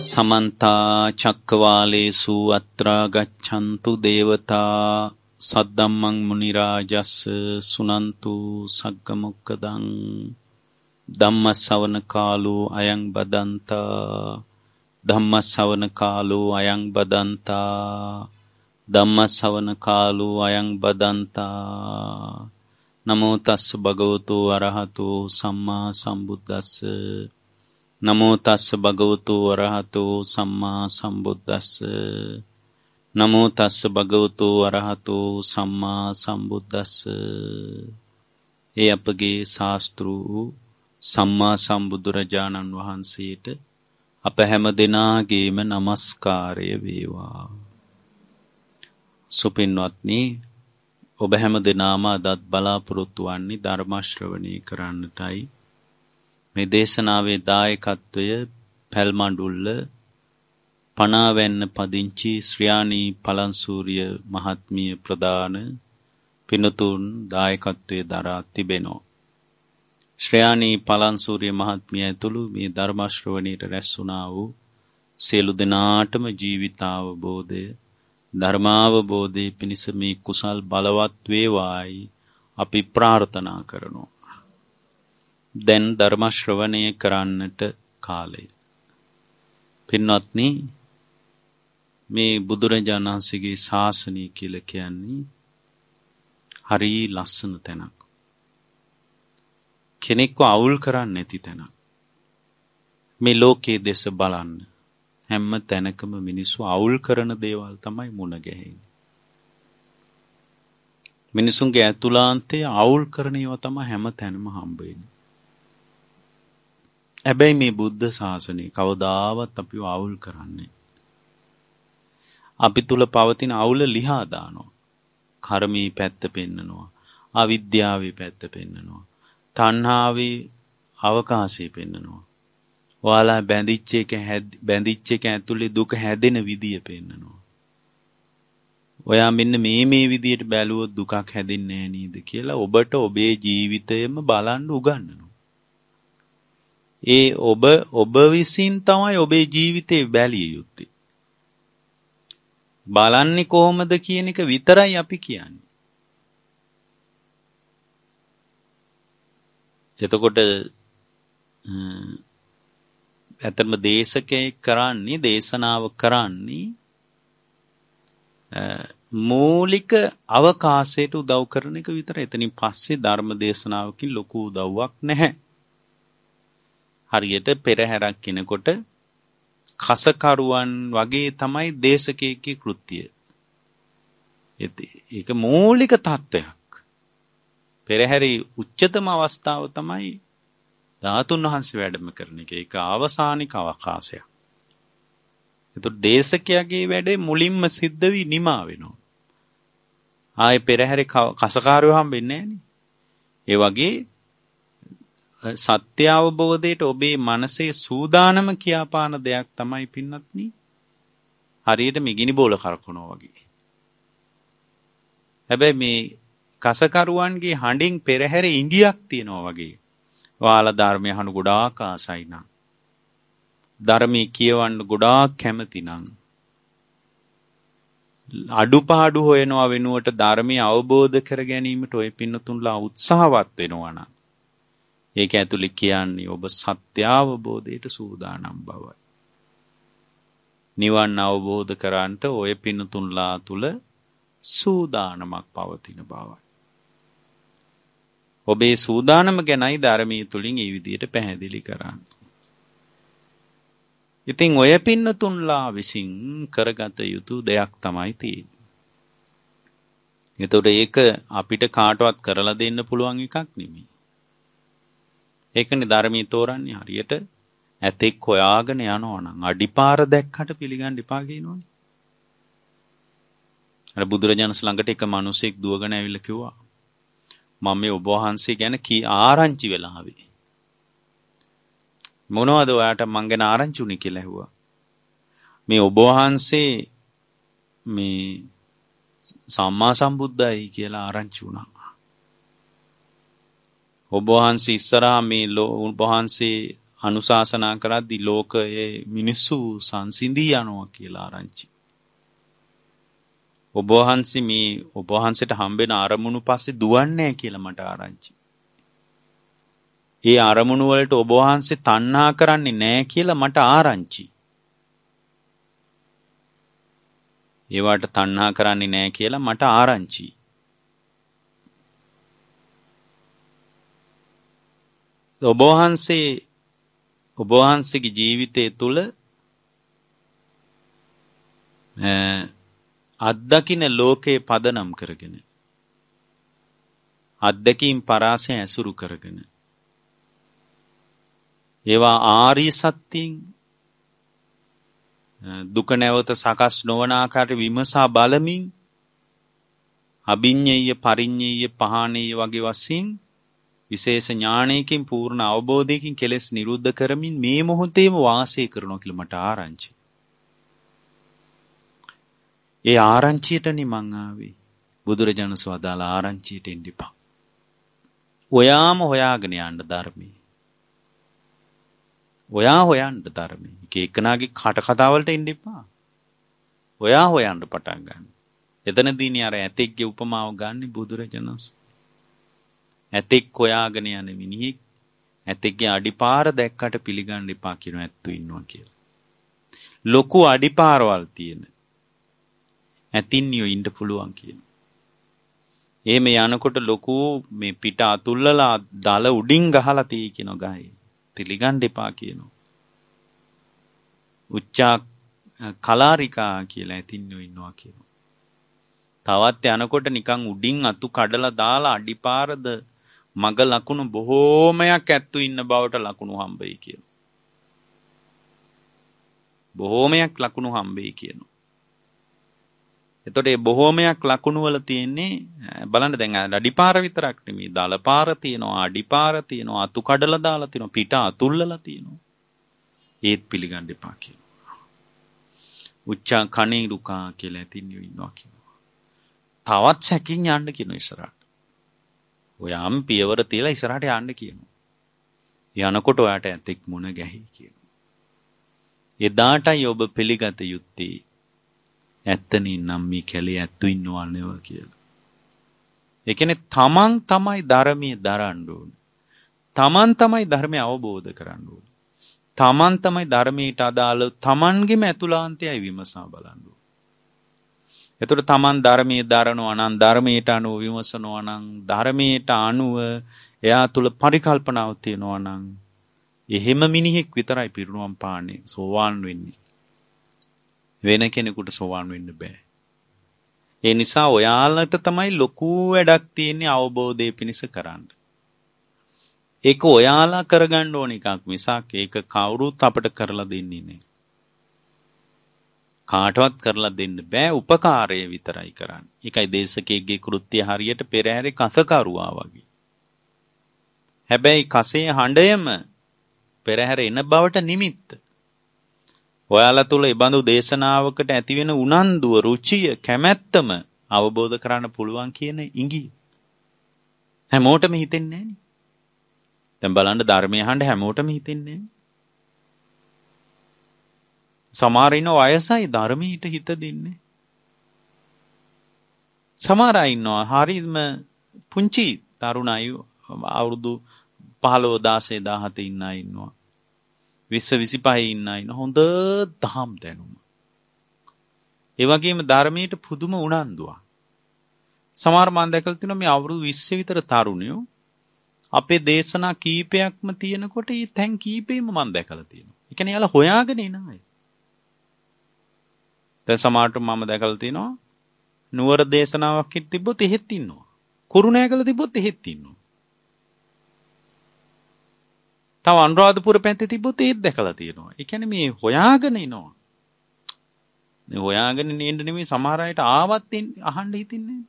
समन्ता चक्रवालेषु अत्र गच्छन्तु देवता सद्धम्मं मुनिराजस्य सुनन्तु सग्गमुक्कदं धम्मश्रवणकालो अयं बदन्ता धम्मश्रवणकालो अयं बदन्ता धम्मश्रवणकालो अयं बदन्ता नमो तस् भगवतो अरहतो सम्मा सम्बुद्धस्स नमो तस् भगवतो अरहतो सम्मा सम्बुद्धस्स नमो तस् भगवतो अरहतो सम्मा सम्बुद्धස්ස. ඒ අපගේ ශාස්ත්‍රූ සම්මා සම්බුදුරජාණන් වහන්සේට අප හැම දෙනාගේම নমස්කාරය වේවා. සුපින්වත්නි, ඔබ හැම දෙනාම අදත් බලාපොරොත්තු වන්නේ ධර්ම ශ්‍රවණය කරන්නටයි. මේ දේශනාවේ දායකත්වය පැල්මඬුල්ල පනාවැන්න පදිංචි ශ්‍රියානී පලන්සූරිය මහත්මිය ප්‍රදාන පිනතුන් දායකත්වයේ දරා තිබෙනවා. ශ්‍රේයානී පලන්සූරිය මහත්මිය ඇතුළු මේ ධර්ම ශ්‍රවණයට රැස් වුණා වූ සියලු දෙනාටම ජීවිතාවබෝධය ධර්මාවබෝධයේ පිණිස මේ කුසල් බලවත් වේවායි අපි ප්‍රාර්ථනා කරනවා. දැන් ධර්ම ශ්‍රවණය කරන්නට කාලය. පින්වත්නි, මේ බුදුරජාණන් වහන්සේගේ ශාසනය කියලා කියන්නේ හරි ලස්සන තැනක්. කෙනෙක්ව අවුල් කරන්නේ නැති තැනක්. මේ ලෝකයේ දෙස බලන්න. හැම තැනකම මිනිස්සු අවුල් කරන දේවල් තමයි මුණ ගැහෙන්නේ. මිනිසුන්ගේ ඇතුළාන්තයේ අවුල් කරන ඒවා තමයි හැම තැනම හම්බ වෙන්නේ. හැබැයි මේ බුද්ධ ශාසනය කවදාවත් අපිව අවුල් කරන්නේ. අපි තුල පවතින අවුල ලිහා දානවා. කර්මී පැත්ත පෙන්නනවා. අවිද්‍යාවේ පැත්ත පෙන්නනවා. තණ්හාවේ අවකාශය පෙන්නනවා. ඔයාලා බැඳිච්ච එක ඇතුලේ දුක හැදෙන විදිය පෙන්නනවා. ඔයා මෙන්න මේ විදියට බැලුවොත් දුකක් හැදෙන්නේ නැහැ නේද කියලා ඔබට ඔබේ ජීවිතයම බලන්න උගන්වනවා. ඒ ඔබ විසින් තමයි ඔබේ ජීවිතේ බැලිය යුත්තේ. බලන්නේ කොහොමද කියන එක විතරයි අපි කියන්නේ. එතකොට ඇත්තම දේශනාව කරන්නේ මූලික අවකාශයට උදව් කරන එක විතරයි. එතනින් පස්සේ ධර්ම දේශනාවකින් ලොකු උදව්වක් නැහැ. හරියට පෙරහැරක් කිනකොට කසකරුවන් වගේ තමයි දේශකයෙක්ගේ කෘත්‍යය. ඒක මූලික තත්වයක්. පෙරහැරේ උච්චතම අවස්ථාව තමයි ධාතුන් වහන්සේ වැඩම කරන එක. ඒක අවසානික අවකාශයක්. ඒතකොට දේශකයාගේ වැඩේ මුලින්ම සිද්ධ වී නිමා වෙනවා. ආයේ පෙරහැරේ කසකාරයෝ හම්බෙන්නේ නැහනේ. ඒ වගේ සත්‍ය අවබෝධයට ඔබේ මනසේ සූදානම කියාපාන දෙයක් තමයි පින්නත්නි. හරියට මිගිනි බෝල කරකවනවා වගේ. හැබැයි මේ කසකරුවන්ගේ හඬින් පෙරහැරේ ඉඟියක් තියනවා වගේ. ඔයාලා ධර්මය අහන ගොඩාක් ආසයි නම්, ධර්මයේ කියවන්න ගොඩාක් කැමති නම්, අඩුපාඩු හොයනවා වෙනුවට ධර්මය අවබෝධ කර ගැනීමට ඔය පින්නතුන්ලා උත්සාහවත් වෙනවා නම්, ඒක ඇතුලේ කියන්නේ ඔබ සත්‍ය අවබෝධයට සූදානම් බවයි. නිවන් අවබෝධ කරගන්නට ඔය පින්නතුන්ලා තුල සූදානමක් පවතින බවයි. ඔබේ සූදානම ගැනයි ධර්මයේ තුලින් මේ විදිහට පැහැදිලි කරන්නේ. ඉතින් ඔය පින්නතුන්ලා විසින් කරගත යුතු දෙයක් තමයි තියෙන්නේ. ඒතකොට ඒක අපිට කාටවත් කරලා දෙන්න පුළුවන් එකක් නෙමෙයි. ඒකනේ ධර්මයේ තෝරන්නේ. හරියට ඇතෙක් හොයාගෙන යනවා නම් අඩිපාර දැක්කට පිළිගන්න එපා කියනවනේ. අර බුදුරජාණන් ළඟට එක මිනිසෙක් දුවගෙන ඇවිල්ලා කිව්වා, මම මේ ඔබ වහන්සේ ගැන ආරංචි වෙලා ආවේ. මොනවද ඔයාට මං ගැන ආරංචි උනේ කියලා ඇහුවා. මේ ඔබ වහන්සේ මේ සම්මා සම්බුද්දයි කියලා ආරංචි වුණා. ඔබ වහන්සේ ඉස්සරහා මේ ඔබ වහන්සේ අනුශාසනා කරද්දී ලෝකයේ මිනිස්සු සංසිඳී යනවා කියලා ආරංචි. ඔබ වහන්සේට හම්බෙන අරමුණු පස්සේ දුවන්නේ කියලා මට ආරංචි. ඒ අරමුණු වලට ඔබ වහන්සේ තණ්හා කරන්නේ නැහැ කියලා මට ආරංචි. ඒවට තණ්හා කරන්නේ නැහැ කියලා මට ආරංචි. ඔබ වහන්සේගේ ජීවිතය තුළ අත්දකින්න ලෝකේ පදනම් කරගෙන අත්දැකීම් පරාසය ඇසුරු කරගෙන ඒවා ආර්ය සත්‍යයෙන් දුක නැවත සකස් නොවන ආකාරයට විමසා බලමින් අභිඤ්ඤය පරිඤ්ඤය පහානීය වගේ වශයෙන් විශේෂ ඥානයකින් පූර්ණ අවබෝධයකින් කෙලෙස් නිරුද්ධ කරමින් මේ මොහොතේම වාසය කරනවා කියලා මට ආරංචි. ඒ ආරංචියටනේ මං ආවේ. බුදුරජාණන් වහන්සේ ආරංචියට එන්න එපා. ඔයාම හොයාගෙන යන්න ධර්මයේ. ඔයා හොයන්න ධර්මයේ. එක එකනාගේ කට කතා වලට එන්න එපා. ඔයා හොයන්න පටන් ගන්න. එතනදීනේ අර ඇතෙක්ගේ උපමාව ගන්න බුදුරජාණන් වහන්සේ. ඇතෙක් හොයාගෙන යන මිනිහෙක් ඇතෙක්ගේ අඩිපාර දැක්කට පිළිගන්න එපා කියන ඇත්තු ඉන්නවා කියලා. ලොකු අඩිපාරවල් තියෙන ඇතින්නියෝ ඉන්න පුළුවන් කියන. එහෙම යනකොට ලොකු මේ පිට අතුල්ලලා දල උඩින් ගහලා තියෙයි කියන ගහේ. පිළිගන්න එපා කියනවා. උච්චා කලාරිකා කියලා ඇතින්නියෝ ඉන්නවා කියනවා. තවත් යනකොට නිකන් උඩින් අතු කඩලා දාලා අඩිපාරද මග ලකුණු බොහෝමයක් ඇත්තු ඉන්න බවට ලකුණු හම්බෙයි කියනවා. බොහෝමයක් ලකුණු හම්බෙයි කියනවා. එතකොට මේ බොහෝමයක් ලකුණු වල තියෙන්නේ බලන්න දැන් අඩිපාර විතරක් නෙමෙයි දලපාර තියෙනවා අඩිපාර තියෙනවා අතු කඩලා දාලා තියෙනවා පිට අතුල්ලලා තියෙනවා. ඒත් පිළිගන්න එපා කියනවා. උච්චා කණේ දුකා කියලා ඇතින්නියෝ ඉන්නවා කියනවා. තවත් සැකින් යන්න කියනවා ඉස්සරහට. ඔයාම පියවර තියලා ඉස්සරහට යන්න කියනවා. යනකොට ඔයාට ඇතෙක් මුණ ගැහි කියනවා. එදාටයි ඔබ පිළිගත යුත්තේ ඇත්තනින් නම් මේ කැලේ ඇත්තු ඉන්නවා නෙව කියලා. ඒ කියන්නේ තමන් තමයි ධර්මයේ දරන්න ඕන. තමන් තමයි ධර්මය අවබෝධ කරන්න ඕන. තමන් තමයි ධර්මයට අදාළ තමන්ගේම ඇතුළාන්තයයි විමසා බලන්න ඕන. එතකොට තමන් ධර්මයේ දරනවා නම් ධර්මයට අනුව විමසනවා නම් ධර්මයට අනුව එයා තුල පරිකල්පනාවක් තියෙනවා නම් එහෙම මිනිහෙක් විතරයි පිරිනුවම් පාන්නේ සෝවාන් වෙන්නේ. වෙන කෙනෙකුට සෝවාන් වෙන්න බෑ. ඒ නිසා ඔයාලට තමයි ලොකු වැඩක් තියෙන්නේ අවබෝධය පිණිස කරන්න. ඒක ඔයාලා කරගන්න ඕන එකක් මිසක් ඒක කවුරුත් අපට කරලා දෙන්නේ නෑ. කාටවත් කරලා දෙන්න බෑ උපකාරය විතරයි කරන්නේ. ඒකයි දේශකයෙක්ගේ කෘත්‍ය හරියට පෙරහැරේ කසකරුවා වගේ. හැබැයි කසේ හඬයම පෙරහැර එන බවට නිමිත්ත. ඔයාලා තුල ඒ බඳු දේශනාවකට ඇතිවෙන උනන්දුව, රුචිය, කැමැත්තම අවබෝධ කරන්න පුළුවන් කියන ඉඟිය. හැමෝටම හිතෙන්නේ නෑනේ. දැන් බලන්න ධර්මය අහන්න හැමෝටම හිතෙන්නේ නෑ. සමහර ඉන්න වයසයි ධර්මයට හිත දෙන්නේ. සමහර අය ඉන්නවා හරියම පුංචි තරුණ අය අවුරුදු 15 16 17 ඉන්න අය ඉන්නවා. 20 25 ඉන්න අය හොඳ දහම් දැනුම. ඒ වගේම ධර්මයට පුදුම උනන්දුවක්. සමහර මම දැකලා තියෙනවා මේ අවුරුදු 20 විතර තරුණයෝ අපේ දේශනා කීපයක්ම තියෙනකොට ඒ තැන් කීපෙම මම දැකලා තියෙනවා. ඒ කියන්නේ යාලා හොයාගෙන එන අය. දැන් සමහරට මම දැකලා තියෙනවා නුවර දේශනාවක් තිබ්බොත් එහෙත් ඉන්නවා. කුරුණෑගල තිබ්බොත් එහෙත් ඉන්නවා. තව අනුරාධපුර පැත්තේ තිබ්බොත් ඒත් දැකලා තියෙනවා. ඒ කියන්නේ මේ හොයාගෙන එනවා. මේ හොයාගෙන ඉන්න නෙමෙයි සමහර අයට ආවත් අහන්න හිතින්නේ.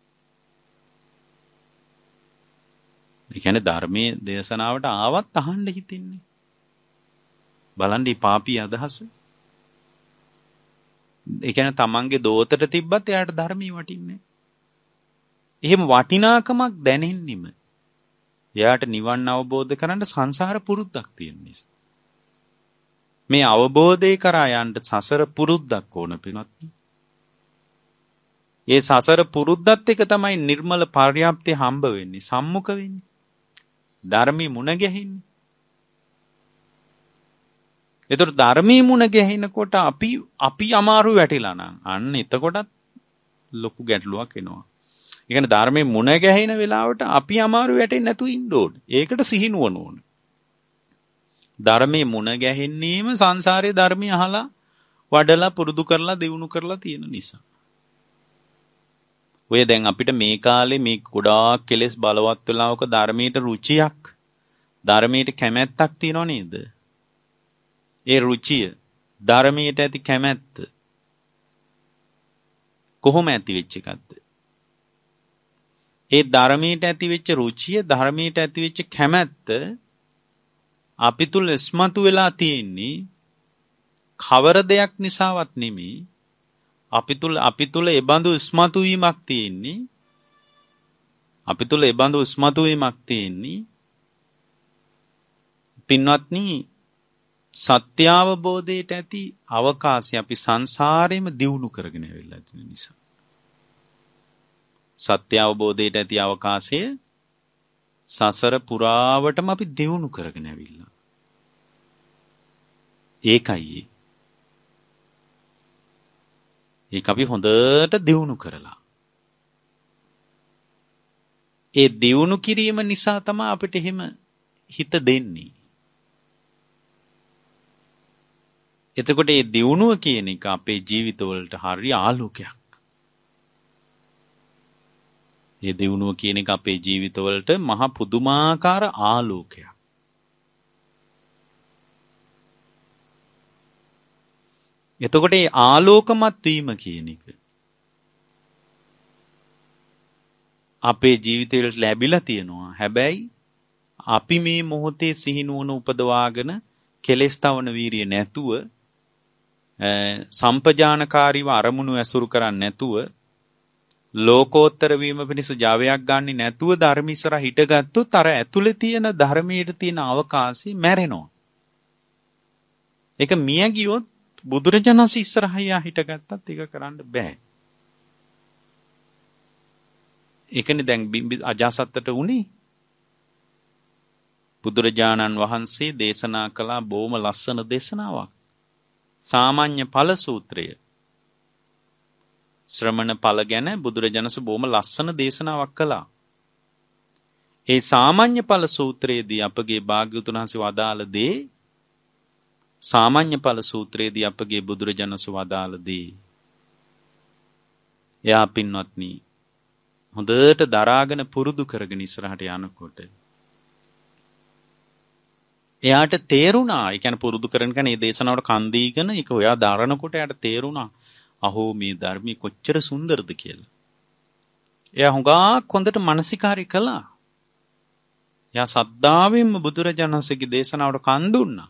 ඒ කියන්නේ ධර්මයේ දේශනාවට ආවත් අහන්න හිතින්නේ. බලන්න මේ පාපී අදහස. ඒ කියන්නේ තමන්ගේ දෝතට තිබ්බත් එයාට ධර්මයේ වටින්නේ. එහෙම වටිනාකමක් දැනෙන්නෙම එයාට නිවන් අවබෝධ කරන්න සංසාර පුරුද්දක් තියෙන නිසා. මේ අවබෝධය කරා යන්න සසර පුරුද්දක් ඕන පින්වත්නි. ඒ සසර පුරුද්දත් එක තමයි නිර්මල පර්යාප්තිය හම්බ වෙන්නේ, සම්මුඛ වෙන්නේ. ධර්මී මුණ ගැහින්නේ. ඒතර ධර්මී මුණ ගැහිනකොට අපි අමාරු වැටිලා නම් අන්න එතකොටත් ලොකු ගැටලුවක් එනවා. ඒ කියන්නේ ධර්මයේ මුණ ගැහින වෙලාවට අපි අමාරු වැටෙන්නේ නැතුව ඉන්න ඕනේ. ඒකට සිහිනුවන ඕනේ. ධර්මයේ මුණ ගැහෙන්නේම සංසාරයේ ධර්මය අහලා වඩලා පුරුදු කරලා දියුණු කරලා තියෙන නිසා. ඔය දැන් අපිට මේ කාලේ මේ ගොඩාක් කෙලෙස් බලවත් වෙලාවක ධර්මයට රුචියක්, ධර්මයට කැමැත්තක් තියෙනව නේද? ඒ රුචිය, ධර්මයට ඇති කැමැත්ත කොහොම ඇති වෙච්ච එකක්ද? ඒ ධර්මයට ඇති වෙච්ච රුචිය, ධර්මයට ඇති වෙච්ච කැමැත්ත අපි තුල ස්මතු වෙලා තියෙන්නේ කවර දෙයක් නිසාවත් නෙමෙයි. අපි තුල ඒ බඳු ස්මතු වීමක් තියෙන්නේ. අපි තුල ඒ බඳු ස්මතු වීමක් තියෙන්නේ පින්වත්නි, සත්‍ය අවබෝධයට ඇති අවකාශය අපි සංසාරේම දියුණු කරගෙන ඇවිල්ලා තියෙන නිසා. සත්‍ය අවබෝධයට ඇති අවකාශය සසර පුරාවටම අපි දියුණු කරගෙන ඇවිල්ලා. ඒකයි ඒක අපි හොඳට දියුණු කරලා. ඒ දියුණු කිරීම නිසා තමයි අපිට එහෙම හිත දෙන්නේ. එතකොට මේ දියුණුව කියන එක අපේ ජීවිතවලට හරිය ආලෝකයක්. මේ දියුණුව කියන එක අපේ ජීවිතවලට මහ පුදුමාකාර ආලෝකයක්. එතකොට මේ ආලෝකමත් වීම කියන එක අපේ ජීවිතවලට ලැබිලා තියෙනවා. හැබැයි අපි මේ මොහොතේ සිහිනුවන උපදවාගෙන කෙලෙස් තවන වීරිය නැතුව, සම්පජානකාරීව අරමුණු ඇසුරු කරන්නේ නැතුව, ලෝකෝත්තර වීම පිණිස ජවයක් ගන්නේ නැතුව ධර්ම ඉස්සර හිටගත්තොත් අර ඇතුලේ තියෙන ධර්මයේ තියෙන අවකාශي මැරෙනවා. ඒක මිය ගියොත් බුදුරජාණන් ඉස්සරහා හිටගත්තත් ඒක කරන්න බෑ. ඒකනේ දැන් අජාසත්තට උනේ. බුදුරජාණන් වහන්සේ දේශනා කළා බොහොම ලස්සන දේශනාවක්. සාමාන්‍ය ඵල සූත්‍රය. ශ්‍රමණ ඵල ගැන බුදුරජාණන් බොහොම ලස්සන දේශනාවක් කළා. ඒ සාමාන්‍ය ඵල සූත්‍රයේදී අපගේ භාග්‍යවතුන් වහන්සේ වදාළ දේ, සාමාන්‍ය ඵල සූත්‍රයේදී අපගේ බුදුරජාණන් වදාළ දේ, එයා පින්වත්නි හොඳට දරාගෙන පුරුදු කරගෙන ඉස්සරහට යනකොට එයාට තේරුණා. ඒ කියන්නේ පුරුදු කරගෙන මේ දේශනාවට කන් දීගෙන ඒක ඔයා දරනකොට එයාට තේරුණා අහෝ මේ ධර්මී කොච්චර සුන්දරද කියලා. එයා හුඟක් හොඳට මනසිකාරය කළා. එයා සද්ධාවෙන්ම බුදුරජාණන්සේගේ දේශනාවට කන් දුන්නා.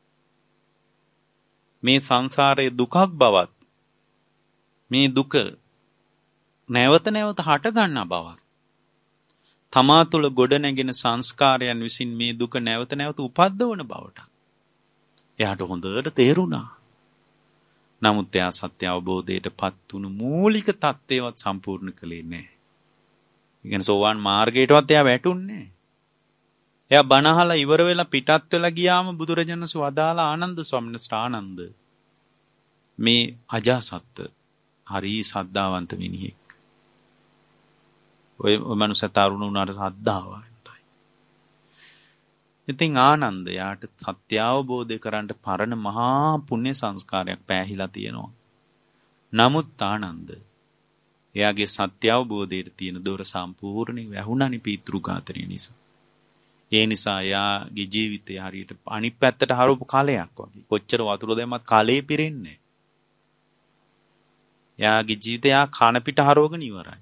මේ සංසාරයේ දුකක් බවත්, මේ දුක නැවත නැවත හට ගන්නා බවත්, තමා තුළ ගොඩ නැගෙන සංස්කාරයන් විසින් මේ දුක නැවත නැවත උපද්දවන බවට එයාට හොඳට තේරුණා. නමුත් එයා සත්‍ය අවබෝධයට පත් වුණු මූලික தත්ත්වයවත් සම්පූර්ණ කළේ නැහැ. ඒ කියන්නේ සෝවාන් මාර්ගයටවත් එයා වැටුන්නේ නැහැ. එයා බණ අහලා ඉවර වෙලා පිටත් වෙලා ගියාම බුදුරජාණන් වහන්සේ වදාලා ආනන්ද ස්වාමීන් වහන්සේ ආනන්ද මේ අජාසත්ත හරි සද්ධාවන්ත මිනිහෙක්. ඔය මනුස්ස තරුණ උනාට සද්ධාවන්තයි. ඉතින් ආනන්ද යාට සත්‍ය අවබෝධය කරන්න පරණ මහා පුණ්‍ය සංස්කාරයක් පෑහිලා තියෙනවා. නමුත් ආනන්ද එයාගේ සත්‍ය අවබෝධයට තියෙන දොර සම්පූර්ණයෙන් වැහුණානි පීතෘ ඝාතනය නිසා. ඒ නිසා එයාගේ ජීවිතය හරියට අනිත් පැත්තට හරවපු කලයක් වගේ. කොච්චර වතුර දැම්මත් කලේ පිරෙන්නේ නැහැ. එයාගේ ජීවිතය කන පිට හරවගෙන ඉවරයි.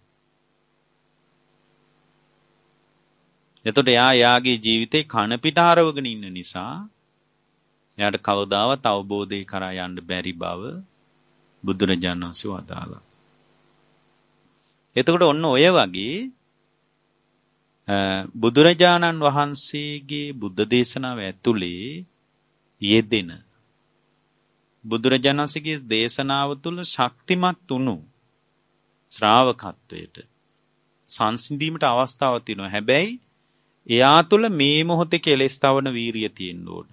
එතකොට එයාගේ ජීවිතේ කන පිට හරවගෙන ඉන්න නිසා එයාට කවදාවත් අවබෝධය කරා යන්න බැරි බව බුදුරජාණන් වහන්සේ වදාළා. එතකොට ඔන්න ඔය වගේ බුදුරජාණන් වහන්සේගේ බුද්ධ දේශනාව ඇතුලේ යෙදෙන බුදුරජාණන් වහන්සේගේ දේශනාව තුළ ශක්තිමත් වුණු ශ්‍රාවකත්වයට සංසිඳීමට අවස්ථාවක් තියෙනවා. හැබැයි එයා තුළ මේ මොහොතේ කෙලෙස් තවන වීරිය තියෙන්න ඕන.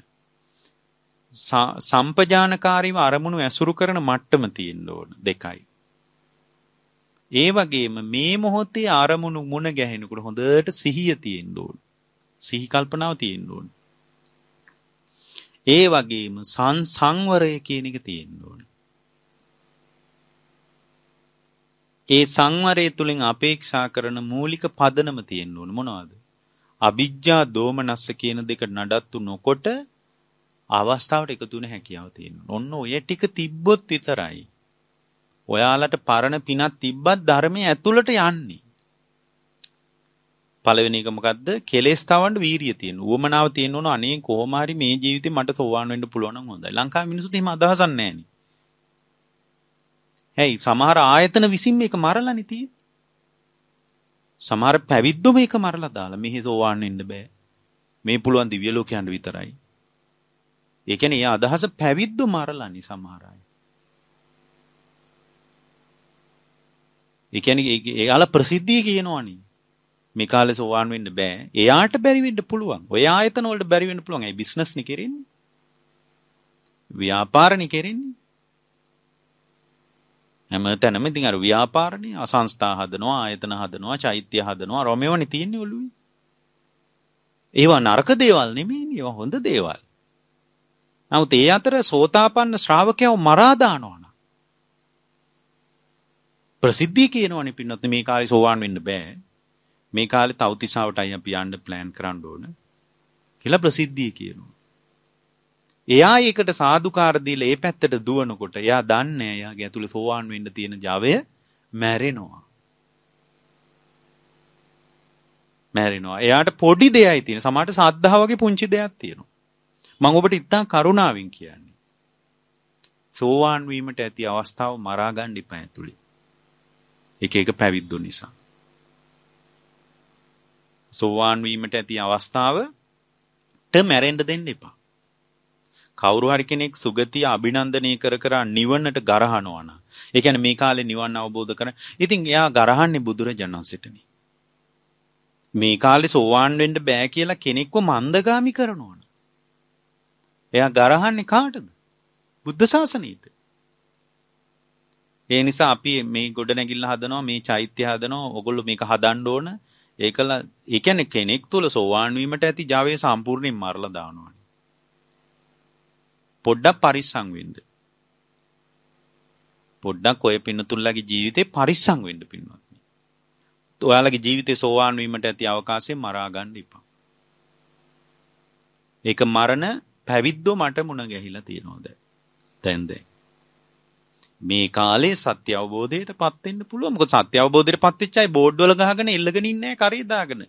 සම්පජානකාරීව අරමුණු ඇසුරු කරන මට්ටම තියෙන්න ඕන. දෙකයි. ඒ වගේම මේ මොහොතේ අරමුණු මුණ ගැහෙනකොට හොඳට සිහිය තියෙන්න ඕන. සිහි කල්පනාව තියෙන්න ඕන. ඒ වගේම සංවරය කියන එක තියෙන්න ඕන. ඒ සංවරය තුලින් අපේක්ෂා කරන මූලික පදනම තියෙන්න ඕන. මොනවද? අවිජ්ජා දෝමනස්ස කියන දෙක නඩත්තු නොකොට අවස්ථාවට එකතු වෙන හැකියාව තියෙනවා. ඔන්න ඔය ටික තිබ්බොත් විතරයි ඔයාලට පරණ පිනක් තිබ්බත් ධර්මයේ ඇතුළට යන්නේ. පළවෙනි එක මොකද්ද? කෙලෙස් තවන්න වීරිය තියෙන. උවමනාව තියෙන්න ඕන. අනේ කොහොම හරි මේ ජීවිතේ මට සෝවාන් වෙන්න පුළුවන් නම් හොඳයි. ලංකාවේ මිනිස්සුන්ට එහෙම අදහසක් නැහැ නේ. හැයි සමහර ආයතන විසින් මේක මරලානේ තියෙන්නේ. සමහර පැවිද්දෝ මේක මරලා දාලා මෙහි සෝවාන් වෙන්න බෑ. මේ පුළුවන් දිව්‍ය ලෝකයන්ට විතරයි. ඒ කියන්නේ ඒ අදහස පැවිද්දෝ මරලානේ සමහර අය. ඒ කියන්නේ එයාලා ප්‍රසිද්ධිය කියනවනේ. මේ කාලේ සෝවාන් වෙන්න බෑ. එයාට බැරි වෙන්න පුළුවන්. ඔය ආයතන වලට බැරි වෙන්න පුළුවන්. ඒ බිස්නස් නේ කරන්නේ. ව්‍යාපාරනේ කරන්නේ. හැමතැනම ඉතින් අර ව්‍යාපාරනේ අසංස්ථා හදනවා, ආයතන හදනවා, චෛත්‍ය හදනවා, රොමේවනේ තියෙන්නේ ඔළුවේ. ඒවා නරක දේවල් නෙමෙයිනේ. ඒවා හොඳ දේවල්. නමුත් ඒ අතර සෝතාපන්න ශ්‍රාවකයව මරා දානවා. ප්‍රසිද්ධිය කියනවනේ පින්නොත් මේ කාලේ සෝවාන් වෙන්න බෑ. මේ කාලේ තවතිසාවටයි අපි යන්න ප්ලෑන් කරන්න ඕන කියලා ප්‍රසිද්ධිය කියනවා. එයා ඒකට සාදුකාර දීලා ඒ පැත්තට දුවනකොට එයා දන්නේ එයාගේ ඇතුලේ සෝවාන් වෙන්න තියෙන ජවය මැරෙනවා. එයාට පොඩි දෙයයි තියෙන. සමහරට සද්ධා වගේ පුංචි දෙයක් තියෙනවා. මම ඔබට ඉතින් කරුණාවෙන් කියන්නේ. සෝවාන් වීමට ඇති අවස්ථාව මරා ගන්න ඉපා ඇතුලේ. එක පැවිද්දෝ නිසා. සෝවාන් වීමට ඇති අවස්ථාවට මැරෙන්න දෙන්න එපා. කවුරු හරි කෙනෙක් සුගතිය අභිනන්දනය කර නිවනට ගරහනවා නම්, ඒ කියන්නේ මේ කාලේ නිවන් අවබෝධ කරගන්න. ඉතින් එයා ගරහන්නේ බුදුරජාණන් වහන්සේටනේ. මේ කාලේ සෝවාන් වෙන්න බෑ කියලා කෙනෙක්ව මන්දගාමි කරනවා. එයා ගරහන්නේ කාටද? බුද්ධ ශාසනයට. ඒ නිසා අපි මේ ගොඩනැගිල්ල හදනවා, මේ චෛත්‍ය හදනවා. ඔයගොල්ලෝ මේක හදන්න ඕන. ඒ කියන්නේ කෙනෙක් තුල සෝවාන් වීමට ඇති ජවය සම්පූර්ණයෙන් මරලා දානවා. පොඩ්ඩක් පරිස්සම් වෙන්න. පොඩ්ඩක් ඔය පින්නතුල්ලාගේ ජීවිතේ පරිස්සම් වෙන්න පින්නවත්. ඔයාලගේ ජීවිතේ සෝවාන් වීමට ඇති අවකාශය මරා ගන්න එපා. ඒක මරණ පැවිද්දෝ මට මුණ ගැහිලා තියෙනවා දැන්. මේ කාලේ සත්‍ය අවබෝධයටපත් වෙන්න පුළුවන්. මොකද සත්‍ය අවබෝධයටපත් වෙච්ච අය බෝඩ් වල ගහගෙන එල්ලගෙන ඉන්නේ නැහැ කරේ දාගෙන.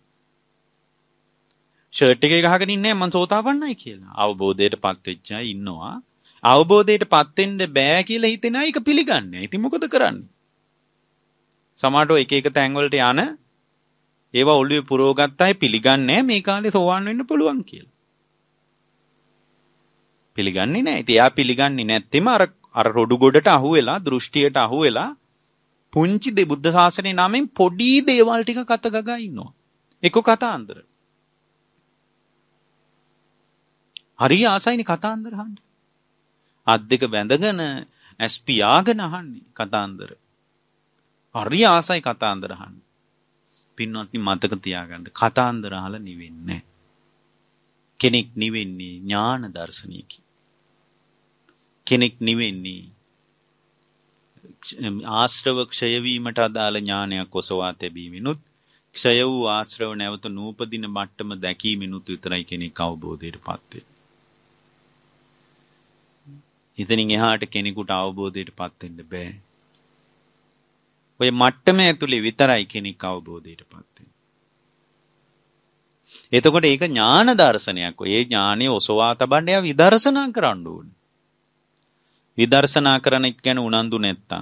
ෂර්ට් එකේ ගහගෙන ඉන්නේ නැහැ මං සෝතාපන්නයි කියලා. අවබෝධයටපත් වෙච්ච අය ඉන්නවා. අවබෝධයටපත් වෙන්න බෑ කියලා හිතෙන අය ඒක පිළිගන්නේ. ඉතින් මොකද කරන්නේ? සමහරව එක තැන් වලට යන ඒවා ඔළුවේ පුරවගත්ත අය පිළිගන්නේ මේ කාලේ සෝවාන් වෙන්න පුළුවන් කියලා. පිළිගන්නේ නැහැ. ඉතින් එයා පිළිගන්නේ නැත්නම් අර රොඩු ගොඩට අහුවෙලා, දෘෂ්ටියට අහුවෙලා පුංචි බුද්ධ ශාසනයේ නමෙන් පොඩි දේවල් ටික කත ගගා ඉන්නවා. එක කතාන්දර. හරි ආසයිනේ කතාන්දර අහන්න. අත් දෙක බැඳගෙන ඇස් පියාගෙන අහන්නේ කතාන්දර. හරි ආසයි කතාන්දර අහන්න. පින්වත්නි මතක තියාගන්න කතාන්දර අහලා නිවෙන්නේ නැහැ. කෙනෙක් නිවෙන්නේ ඥාන දර්ශනයකින්. කෙනෙක් නිවෙන්නේ ආශ්‍රව ක්ෂය වීමට අදාළ ඥානයක් ඔසවා තැබීමෙනුත්, ක්ෂය වූ ආශ්‍රව නැවත නූපදින මට්ටම දැකීමෙනුත් විතරයි කෙනෙක් අවබෝධයටපත් වෙන්නේ. ඉතින් එහාට කෙනෙකුට අවබෝධයටපත් වෙන්න බෑ. ඔය මට්ටම ඇතුලේ විතරයි කෙනෙක් අවබෝධයටපත් වෙන්නේ. එතකොට ඒක ඥාන දර්ශනයක්. ඔය ඥානෙ ඔසවා තබන්න යා විදර්ශනා කරන්න ඕනේ. විදර්ශනා කරන එක ගැන උනන්දු නැත්තම්,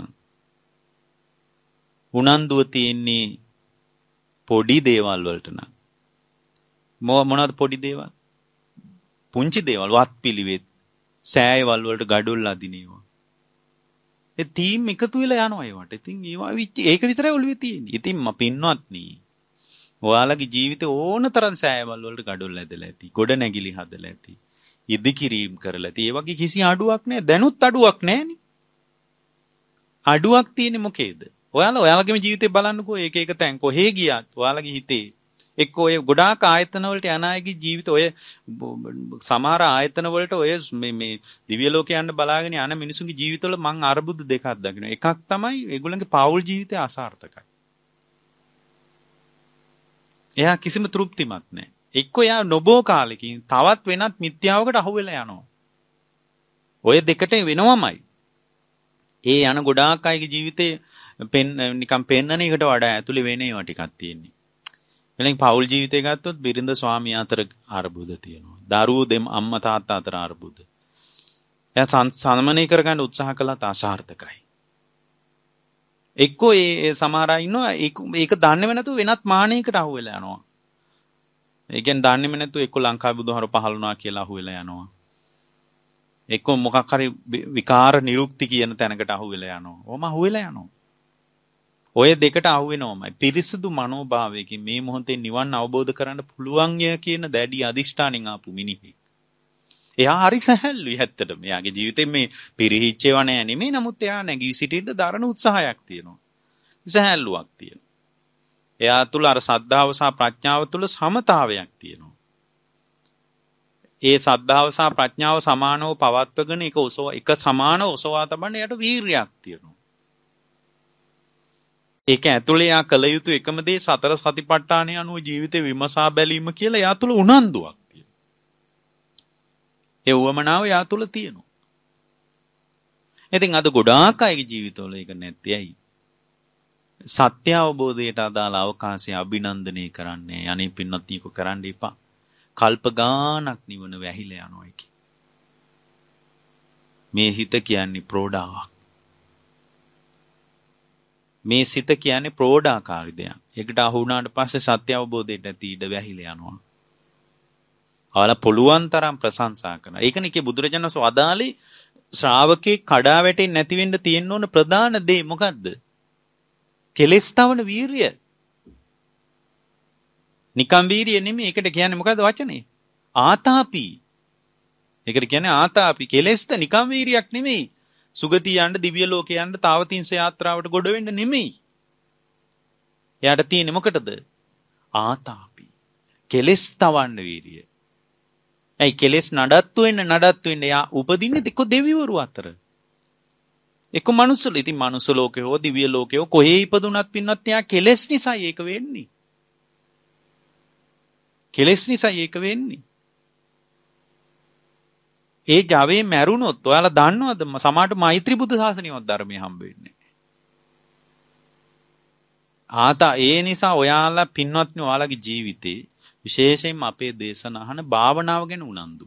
උනන්දුව තියෙන්නේ පොඩි දේවල් වලට නම්. මොනවද පොඩි දේවල්? පුංචි දේවල්, වත්පිළිවෙත්, සෑයවල් වලට ගඩොල් අදිනේවා. ඒ ටීම් එකතු වෙලා යනවා ඒවට. ඉතින් ඒවා ඒක විතරයි ඔළුවේ තියෙන්නේ. ඉතින් පින්වත්නි, ඔයාලගේ ජීවිතේ ඕන තරම් සෑයවල් වලට ගඩොල් ඇදලා ඇති. ගොඩ නැගිලි හදලා ඇති. ඉදිකිරීම් කරලා ඇති. ඒ වගේ කිසි අඩුවක් නැහැ. දැනුත් අඩුවක් නැහැනේ. අඩුවක් තියෙන්නේ මොකේද? ඔයාලගේම ජීවිතේ බලන්නකෝ එක එක තැන් කොහේ ගියත් ඔයාලගේ හිතේ එක්ක ඔය ගොඩාක් ආයතන වලට යන අයගේ ජීවිත ඔය සමහර ආයතන වලට ඔය මේ දිව්‍ය ලෝකේ යන්න බලාගෙන යන මිනිසුන්ගේ ජීවිතවල මං අරුබුද දෙකක් දකිනවා. එකක් තමයි ඒගොල්ලන්ගේ පෞල් ජීවිතය අසාර්ථකයි. එයා කිසිම තෘප්තිමත් නැහැ. එක්ක එයා නොබෝ කාලෙකින් තවත් වෙනත් මිත්‍යාවකට අහු වෙලා යනවා. ඔය දෙකට වෙනවමයි. ඒ යන ගොඩාක් අයගේ ජීවිතේ නිකන් පෙන්නන එකට වඩා ඇතුලේ වෙන ඒවා ටිකක් තියෙන්නේ. එලෙන් පෞල් ජීවිතය ගත්තොත් බිරිඳ ස්වාමියා අතර අර්බුද තියෙනවා. දරුවෝ අම්මා තාත්තා අතර අර්බුද. එයා සමනය කරගන්න උත්සාහ කළාත් අසාර්ථකයි. එක්කෝ ඒ සමහර අය ඉන්නවා ඒක දන්නේම නැතුව වෙනත් මානයකට අහු වෙලා යනවා. ඒ කියන්නේ දන්නේම නැතුව එක්කෝ ලංකාවේ බුදුහාර පහළ වුණා කියලා අහු වෙලා යනවා. එක්කෝ මොකක් හරි විකාර නිරුක්ති කියන තැනකට අහු වෙලා යනවා. ඔහම අහු වෙලා යනවා. ඔය දෙකට අහු වෙනවමයි. පිරිසිදු මනෝභාවයකින් මේ මොහොතේ නිවන් අවබෝධ කරන්න පුළුවන් ය කියන දැඩි අදිෂ්ඨානින් ආපු මිනිහෙක්. එයා හරි සැහැල්ලුයි ඇත්තටම. එයාගේ ජීවිතේ මේ පිරිහිච්ච ඒවා නෑ නෙමෙයි. නමුත් එයා නැගී සිටින්න දරන උත්සාහයක් තියෙනවා. සැහැල්ලුවක් තියෙනවා. එයා තුල අර සද්ධාව සහ ප්‍රඥාව තුල සමතාවයක් තියෙනවා. ඒ සද්ධාව සහ ප්‍රඥාව සමානව පවත්වගෙන එක සමානව ඔසවා තබන්න එයාට වීරියක් තියෙනවා. ඒක ඇතුලේ යා කළ යුතු එකම දේ සතර සතිපට්ඨානය අනුව ජීවිතේ විමසා බැලීම කියලා යා තුල උනන්දුවක් තියෙනවා. ඒ උවමනාව යා තුල තියෙනවා. ඉතින් අද ගොඩාක් අයගේ ජීවිතවල ඒක නැත්තේ ඇයි? සත්‍ය අවබෝධයට අදාළ අවකාශය අභිනන්දනය කරන්නේ. අනේ පින්නත් ඊක කරන්න එපා. කල්ප ගානක් නිවන වැහිලා යනවා ඒක. මේ හිත කියන්නේ ප්‍රෝඩාවක්. මේ සිත කියන්නේ ප්‍රෝඩාකාරී දෙයක්. ඒකට අහු වුණාට පස්සේ සත්‍ය අවබෝධයට ඇති ඉඩ වැහිලා යනවා. ආලා පුළුවන් තරම් ප්‍රශංසා කරනවා. ඒකනේ කිය බුදුරජාණන් වහන්සේ වදාළේ ශ්‍රාවකේ කඩා වැටෙන්නේ නැති වෙන්න තියෙන්න ඕන ප්‍රධාන දේ මොකද්ද? කෙලෙස් තවන වීරිය. නිකම් වීරිය නෙමෙයි. ඒකට කියන්නේ මොකද්ද වචනේ? ආතාපි. ඒකට කියන්නේ ආතාපි. කෙලෙස්ද නිකම් වීරියක් නෙමෙයි. සුගතිය යන්න දිව්‍ය ලෝකේ යන්න තාවතින්ස යාත්‍රාවට ගොඩ වෙන්න නෙමෙයි. එයාට තියෙන්නේ මොකටද? ආතාපි. කෙලෙස් තවන්න වීරිය. ඇයි කෙලෙස් නඩත්තු වෙන්න එයා උපදින්නේ එක්ක දෙවිවරු අතර. එක්ක මනුස්සල. ඉතින් මනුස්ස ලෝකේ හෝ දිව්‍ය ලෝකේ හෝ කොහේ ඉපදුනත් පින්නත් එයා කෙලෙස් නිසා ඒක වෙන්නේ. කෙලෙස් නිසා ඒක වෙන්නේ. ඒ ජවයේ මැරුණොත් ඔයාලා දන්නවද සමාජයට මෛත්‍රී බුදු සාසනියවත් ධර්මයේ හම්බ වෙන්නේ. ඒ නිසා ඔයාලා පින්වත්නි ඔයාලගේ ජීවිතේ විශේෂයෙන්ම අපේ දේශනා අහන භාවනාව ගැන උනන්දු.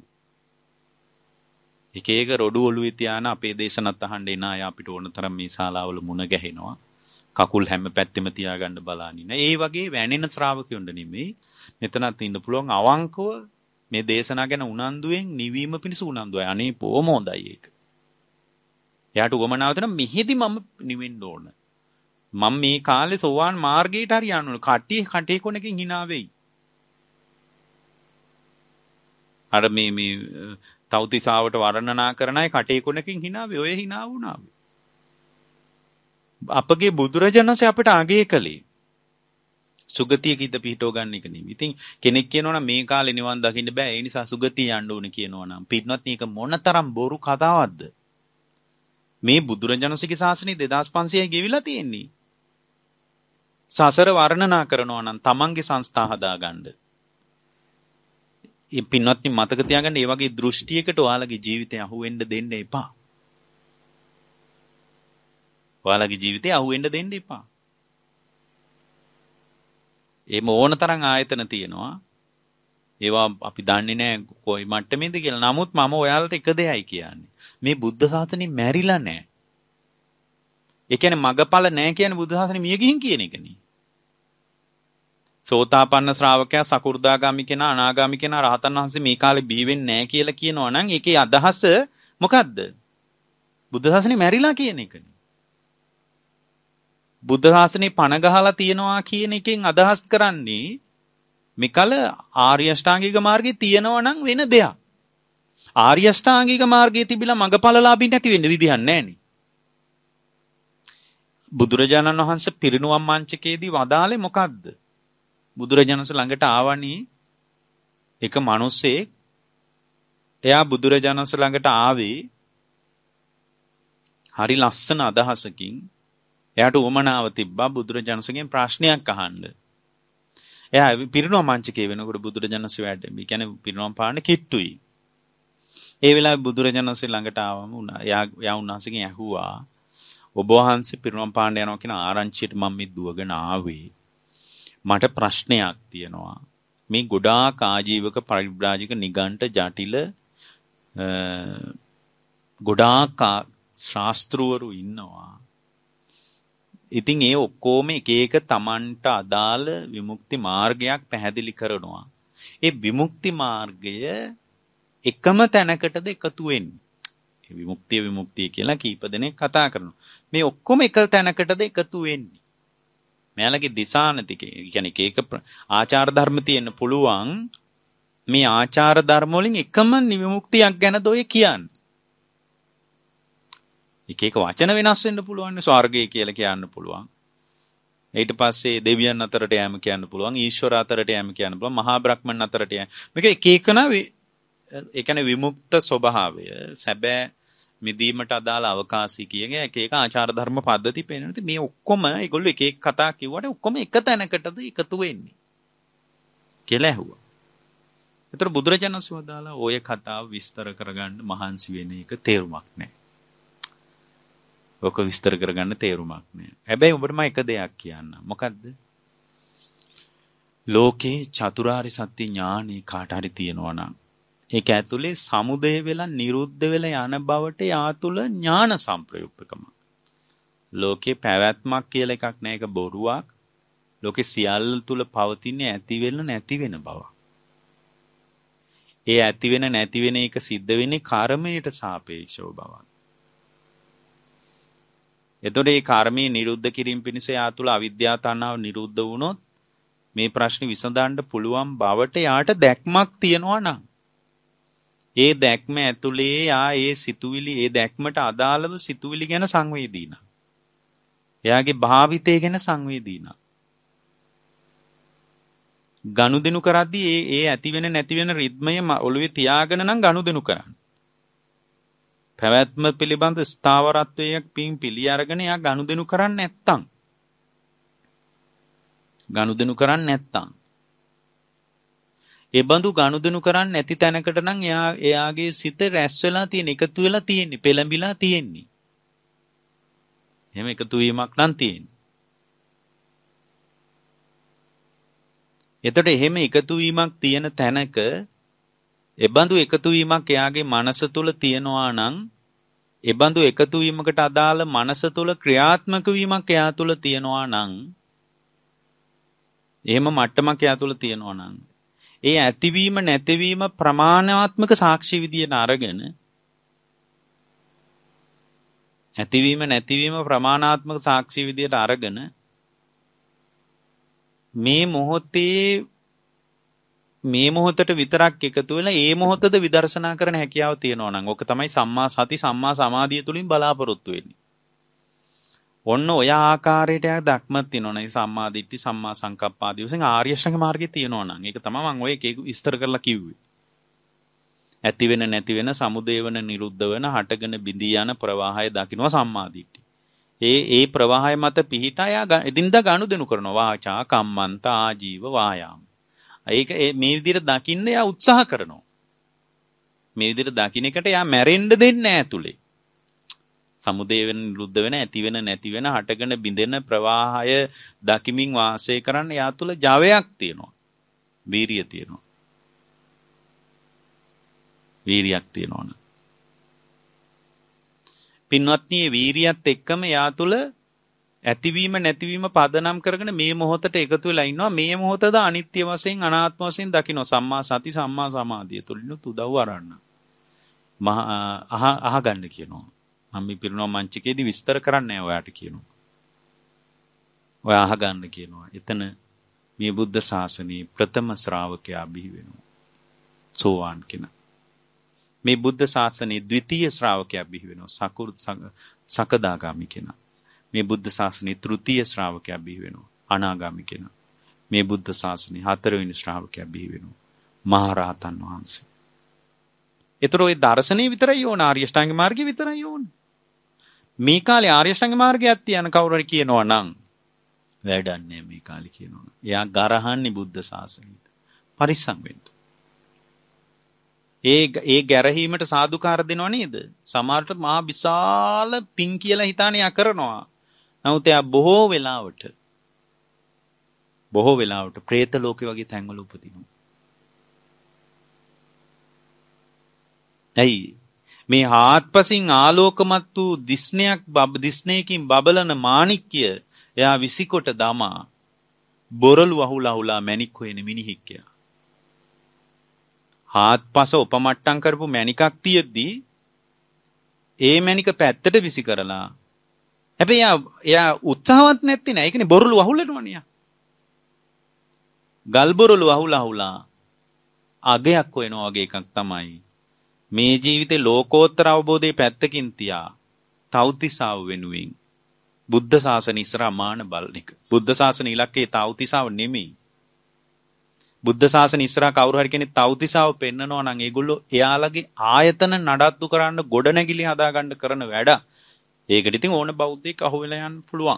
එක එක රොඩු ඔළුවේ තියාන අපේ දේශනත් අහන්න එන අය අපිට ඕන තරම් මේ ශාලාවල මුණ ගැහෙනවා. කකුල් හැම පැත්තෙම තියාගන්න බලානින. ඒ වගේ වැනෙන ශ්‍රාවකයොන්ට නෙමෙයි. මෙතනත් ඉන්න පුළුවන් අවංකව මේ දේශනා ගැන උනන්දුවෙන් නිවීම පිණිස උනන්දුවයි. අනේ බොහොම හොඳයි ඒක. එයාට උවමනාව තියෙන මෙහෙදි මම නිවෙන්න ඕන. මම මේ කාලේ සෝවාන් මාර්ගයට හරි යන්න ඕන. කටේ කොනකින් hina වෙයි. අර මේ තවතිසාවට වර්ණනා කරන අය කටේ කොනකින් hina වෙයි. ඔය hina වුණා. අපගේ බුදුරජාණන්සේ අපිට අගය කළේ සුගතියක ඉඳ පිහිටව ගන්න එක නෙමෙයි. ඉතින් කෙනෙක් කියනවා නම් මේ කාලේ නිවන් දකින්න බෑ. ඒ නිසා සුගතිය යන්න ඕනේ කියනවා නම් පිටනොත් මේක මොනතරම් බොරු කතාවක්ද? මේ බුදුරජාණන්සේගේ ශාසනය 2500යි ගෙවිලා තියෙන්නේ. සසර වර්ණනා කරනවා නම් තමන්ගේ සංස්ථා හදාගන්න. මේ පින්වත්නි මතක තියාගන්න මේ වගේ දෘෂ්ටියකට ඔයාලගේ ජීවිතය අහු වෙන්න දෙන්න එපා. ඔයාලගේ ජීවිතය අහු වෙන්න දෙන්න එපා. ඒ මොන තරම් ආයතන තියෙනවා. ඒවා අපි දන්නේ නැහැ කොයි මට්ටමේද කියලා. නමුත් මම ඔයාලට එක දෙයයි කියන්නේ. මේ බුද්ධ ශාසනය මැරිලා නැහැ. ඒ කියන්නේ මගපල නැහැ කියන්නේ බුද්ධ ශාසනය මිය ගිහින් කියන එකනේ. සෝතාපන්න ශ්‍රාවකයා සකු르දාගාමි කෙනා අනාගාමි කෙනා රහතන් වහන්සේ මේ කාලේ බිහි වෙන්නේ නැහැ කියලා කියනවා නම් ඒකේ අදහස මොකද්ද? බුද්ධ ශාසනේ මැරිලා කියන එකනේ. බුද්ධ ශාසනේ පණ ගහලා තියනවා කියන එකෙන් අදහස් කරන්නේ මෙකල ආර්ය අෂ්ටාංගික මාර්ගයේ තියනවා නම් වෙන දෙයක්. ආර්ය අෂ්ටාංගික මාර්ගයේ තිබිලා මඟඵලලාභී නැති වෙන්න විදිහක් නැහැනේ. බුදුරජාණන් වහන්සේ පිරිනුවම් මංචකයේදී වදාළේ මොකද්ද? බුදුරජාණන් වහන්සේ ළඟට ආවනේ එක මිනිස්සෙක්. එයා බුදුරජාණන් වහන්සේ ළඟට ආවේ හරි ලස්සන අදහසකින්. එයාට උවමනාව තිබ්බා බුදුරජාණන් වහන්සේගෙන් ප්‍රශ්නයක් අහන්න. එයා පිරිනුවම් මංචකයේ වෙනකොට බුදුරජාණන් වහන්සේ වැඩ. මේ කියන්නේ පිරිනුවම් පාන්න කිට්ටුයි. ඒ වෙලාවේ බුදුරජාණන් වහන්සේ ළඟට ආවම එයා උන්වහන්සේගෙන් ඇහුවා ඔබ වහන්සේ පිරිනුවම් පාන්න යනවා කියන ආරංචියට මම මේ දුවගෙන ආවේ. මට ප්‍රශ්නයක් තියෙනවා. මේ ගොඩාක් ආජීවක පරිබ්‍රාජික නිගණ්ඨ ජටිල ගොඩාක් ශාස්ත්‍රවරු ඉන්නවා. ඉතින් ඒ ඔක්කොම එක එක තමන්ට අදාළ විමුක්ති මාර්ගයක් පැහැදිලි කරනවා. ඒ විමුක්ති මාර්ගය එකම තැනකටද එකතු වෙන්නේ. විමුක්තිය කියලා කීප දෙනෙක් කතා කරනවා. මේ ඔක්කොම එක තැනකටද එකතු වෙන්නේ. මෙයාලගේ දිසානති කියන්නේ එක ආචාර ධර්ම තියෙන්න පුළුවන්. මේ ආචාර ධර්ම වලින් එකම විමුක්තියක් ගැනද ඔය කියන්නේ. එක එක වචන වෙනස් වෙන්න පුළුවන්. ස්වර්ගය කියලා කියන්න පුළුවන්. ඊට පස්සේ දෙවියන් අතරට යෑම කියන්න පුළුවන්. ඊශ්වර අතරට යෑම කියන්න පුළුවන්. මහා බ්‍රහ්මන් අතරට යෑම. මේක එක එකන ඒ කියන්නේ විමුක්ත ස්වභාවය සැබෑ මිදීමට අදාළ අවකාශي කියන්නේ එක එක ආචාර ධර්ම පද්ධති පේනවා. ඉතින් මේ ඔක්කොම ඒගොල්ලෝ එක එක කතා කිව්වට ඔක්කොම එක තැනකටද එකතු වෙන්නේ කියලා ඇහුවා. ඒතර බුදුරජාණන් වහන්සේ වදාලා ඔය කතාව විස්තර කරගන්න මහන්සි වෙන එක තේරුමක් නැහැ. ඔක විස්තර කරගන්න තේරුමක් නැහැ. හැබැයි ඔබට මම එක දෙයක් කියන්න. මොකද්ද? ලෝකේ චතුරාර්ය සත්‍ය ඥානෙ කාට හරි තියෙනවා නම් ඒක ඇතුලේ සමුදය වෙලා නිරුද්ධ වෙලා යන බවට යා තුල ඥාන සංප්‍රයුක්තකම. ලෝකේ පැවැත්මක් කියලා එකක් නෑ. ඒක බොරුවක්. ලෝකේ සියල්ල තුල පවතින ඇති වෙන නැති වෙන බව. ඒ ඇති වෙන නැති වෙන එක සිද්ධ වෙන්නේ කර්මයට සාපේක්ෂව බවක්. එතකොට මේ කර්මයේ නිරුද්ධ කිරීම පිණිස යා තුල අවිද්‍යාව තණ්හාව නිරුද්ධ වුණොත් මේ ප්‍රශ්නේ විසඳන්න පුළුවන් බවට යාට දැක්මක් තියනවා නම් ඒ දැක්ම ඇතුලේ ඒ සිතුවිලි ඒ දැක්මට අදාළව සිතුවිලි ගැන සංවේදීන. එයාගේ භාවිතය ගැන සංවේදීන. ගනුදෙනු කරද්දී ඒ ඇති වෙන නැති වෙන රිද්මය ඔළුවේ තියාගෙන නම් ගනුදෙනු කරන්න. පැවැත්ම පිළිබඳ ස්ථාවරත්වයක් පිළි අරගෙන එයා ගනුදෙනු කරන්නේ නැත්තම් ඒ බඳු ගනුදෙනු කරන්නේ නැති තැනකට නම් එයාගේ සිත රැස් වෙලා තියෙන, එකතු වෙලා තියෙන්නේ, පෙළඹිලා තියෙන්නේ. එහෙම එකතු වීමක් නම් තියෙන්නේ. එතකොට එහෙම එකතු වීමක් තියෙන තැනක ඒ බඳු එකතු වීමක් එයාගේ මනස තුල තියෙනවා නම් ඒ බඳු එකතු වීමකට අදාළ මනස තුල ක්‍රියාත්මක වීමක් එයා තුල තියෙනවා නම් එහෙම මට්ටමක් එයා තුල තියෙනවා නම් ඒ ඇතිවීම නැතිවීම ප්‍රමාණාත්මක සාක්ෂි විදියට අරගෙන ඇතිවීම නැතිවීම ප්‍රමාණාත්මක සාක්ෂි විදියට අරගෙන මේ මොහොතට විතරක් එකතු වෙලා ඒ මොහොතද විදර්ශනා කරන හැකියාව තියෙනවා නම් ඕක තමයි සම්මා සති සම්මා සමාධිය තුලින් බලාපොරොත්තු වෙන්නේ. ඔන්න ඔය ආකාරයට දක්මත් තියෙනවා නේ සම්මා දිට්ඨි සම්මා සංකප්ප ආදී වශයෙන් ආර්ය අෂ්ටාංග මාර්ගයේ තියෙනවා නම් ඒක තමයි මම ඔය එක විස්තර කරලා කිව්වේ. ඇති වෙන නැති වෙන සමුදය වෙන නිරුද්ධ වෙන හටගෙන බිඳී යන ප්‍රවාහය දකින්නවා සම්මා දිට්ඨි. ඒ ප්‍රවාහය මත පිහිටා එදින්දා ගනුදෙනු කරනවා වාචා කම්මන්ත ආජීව වායාම. ඒක මේ විදිහට දකින්න යා උත්සාහ කරනවා. මේ විදිහට දකින්න එකට යා මැරෙන්න දෙන්නේ නැහැ ඇතුලේ. සමුදය වෙන නිරුද්ධ වෙන ඇති වෙන නැති වෙන හටගෙන බිඳෙන ප්‍රවාහය දකිමින් වාසය කරන්න යා තුල ජවයක් තියෙනවා. වීරිය තියෙනවා. වීරියක් තියෙනවා. පින්වත්නි මේ වීරියත් එක්කම යා තුල ඇතිවීම නැතිවීම පදනම් කරගෙන මේ මොහොතට එකතු වෙලා ඉන්නවා. මේ මොහොතද අනිත්‍ය වශයෙන් අනාත්ම වශයෙන් දකින්න සම්මා සති සම්මා සමාධිය තුලිනුත් උදව් අරන්න. අහගන්න කියනවා. මම මේ පිරිනොම් මංචකයේදී විස්තර කරන්නේ නැහැ ඔයාට කියනවා. ඔය අහගන්න කියනවා. එතන මේ බුද්ධ ශාසනයේ ප්‍රථම ශ්‍රාවකයා බිහි වෙනවා. සෝවාන් කෙනා. මේ බුද්ධ ශාසනයේ ද්විතීය ශ්‍රාවකයා බිහි වෙනවා. සකදාගාමි කෙනා. මේ බුද්ධ ශාසනයේ තෘතීය ශ්‍රාවකයා බිහි වෙනවා. අනාගාමි කෙනා. මේ බුද්ධ ශාසනයේ හතරවෙනි ශ්‍රාවකයා බිහි වෙනවා. මහරහතන් වහන්සේ. ඒතර ඔය දර්ශනේ විතරයි ඕන, ආර්ය අෂ්ටාංග මාර්ගය විතරයි ඕන. මේ කාලේ ආර්ය අෂ්ටාංග මාර්ගයක් තියන කවුරු හරි කියනවා නම් වැඩක් නැහැ මේ කාලේ කියනවා. එයා ගරහන්නේ බුද්ධ ශාසනයට. පරිස්සම් වෙන්න. ඒ ගැරහීමට සාදුකාර දෙනව නේද? සමහරට මහා විශාල පිං කියලා හිතාන යා කරනවා. නමුත් එයා බොහෝ වෙලාවට പ്രേත ලෝකේ වගේ තැන්වල උපදිනවා. ඇයි? මේ හාත්පසින් ආලෝකමත් වූ දිස්නයකින් බබලන මාණික්ය එයා විසිකොට දමා බොරළු අහුලා මැණික් හොයන මිනිහෙක්. හාත්පස උපමට්ටම් කරපු මැණිකක් තියෙද්දී ඒ මැණික පැත්තට විසි කරලා හැබැයි එයා උත්සාහවත් නැති නෑ. ඒකනේ බොරළු අහුලනවනේ. ගල් බොරළු අහුලා අගයක් හොයනවා වගේ එකක් තමයි මේ ජීවිතේ ලෝකෝත්තර අවබෝධයේ පැත්තකින් තියා තව්තිසාව වෙනුවෙන් බුද්ධ ශාසන ඉස්සරහා මාන බලන එක. බුද්ධ ශාසන ඉලක්කේ තව්තිසාව නෙමෙයි. බුද්ධ ශාසන ඉස්සරහා කවුරු හරි කෙනෙක් තව්තිසාව පෙන්නනවා නම් ඒගොල්ලෝ එයාලගේ ආයතන නඩත්තු කරන්න ගොඩනැගිලි හදාගන්න කරන වැඩ. ඒකට ඉතින් ඕන බෞද්ධයෙක් අහුවෙලා යන්න පුළුවන්.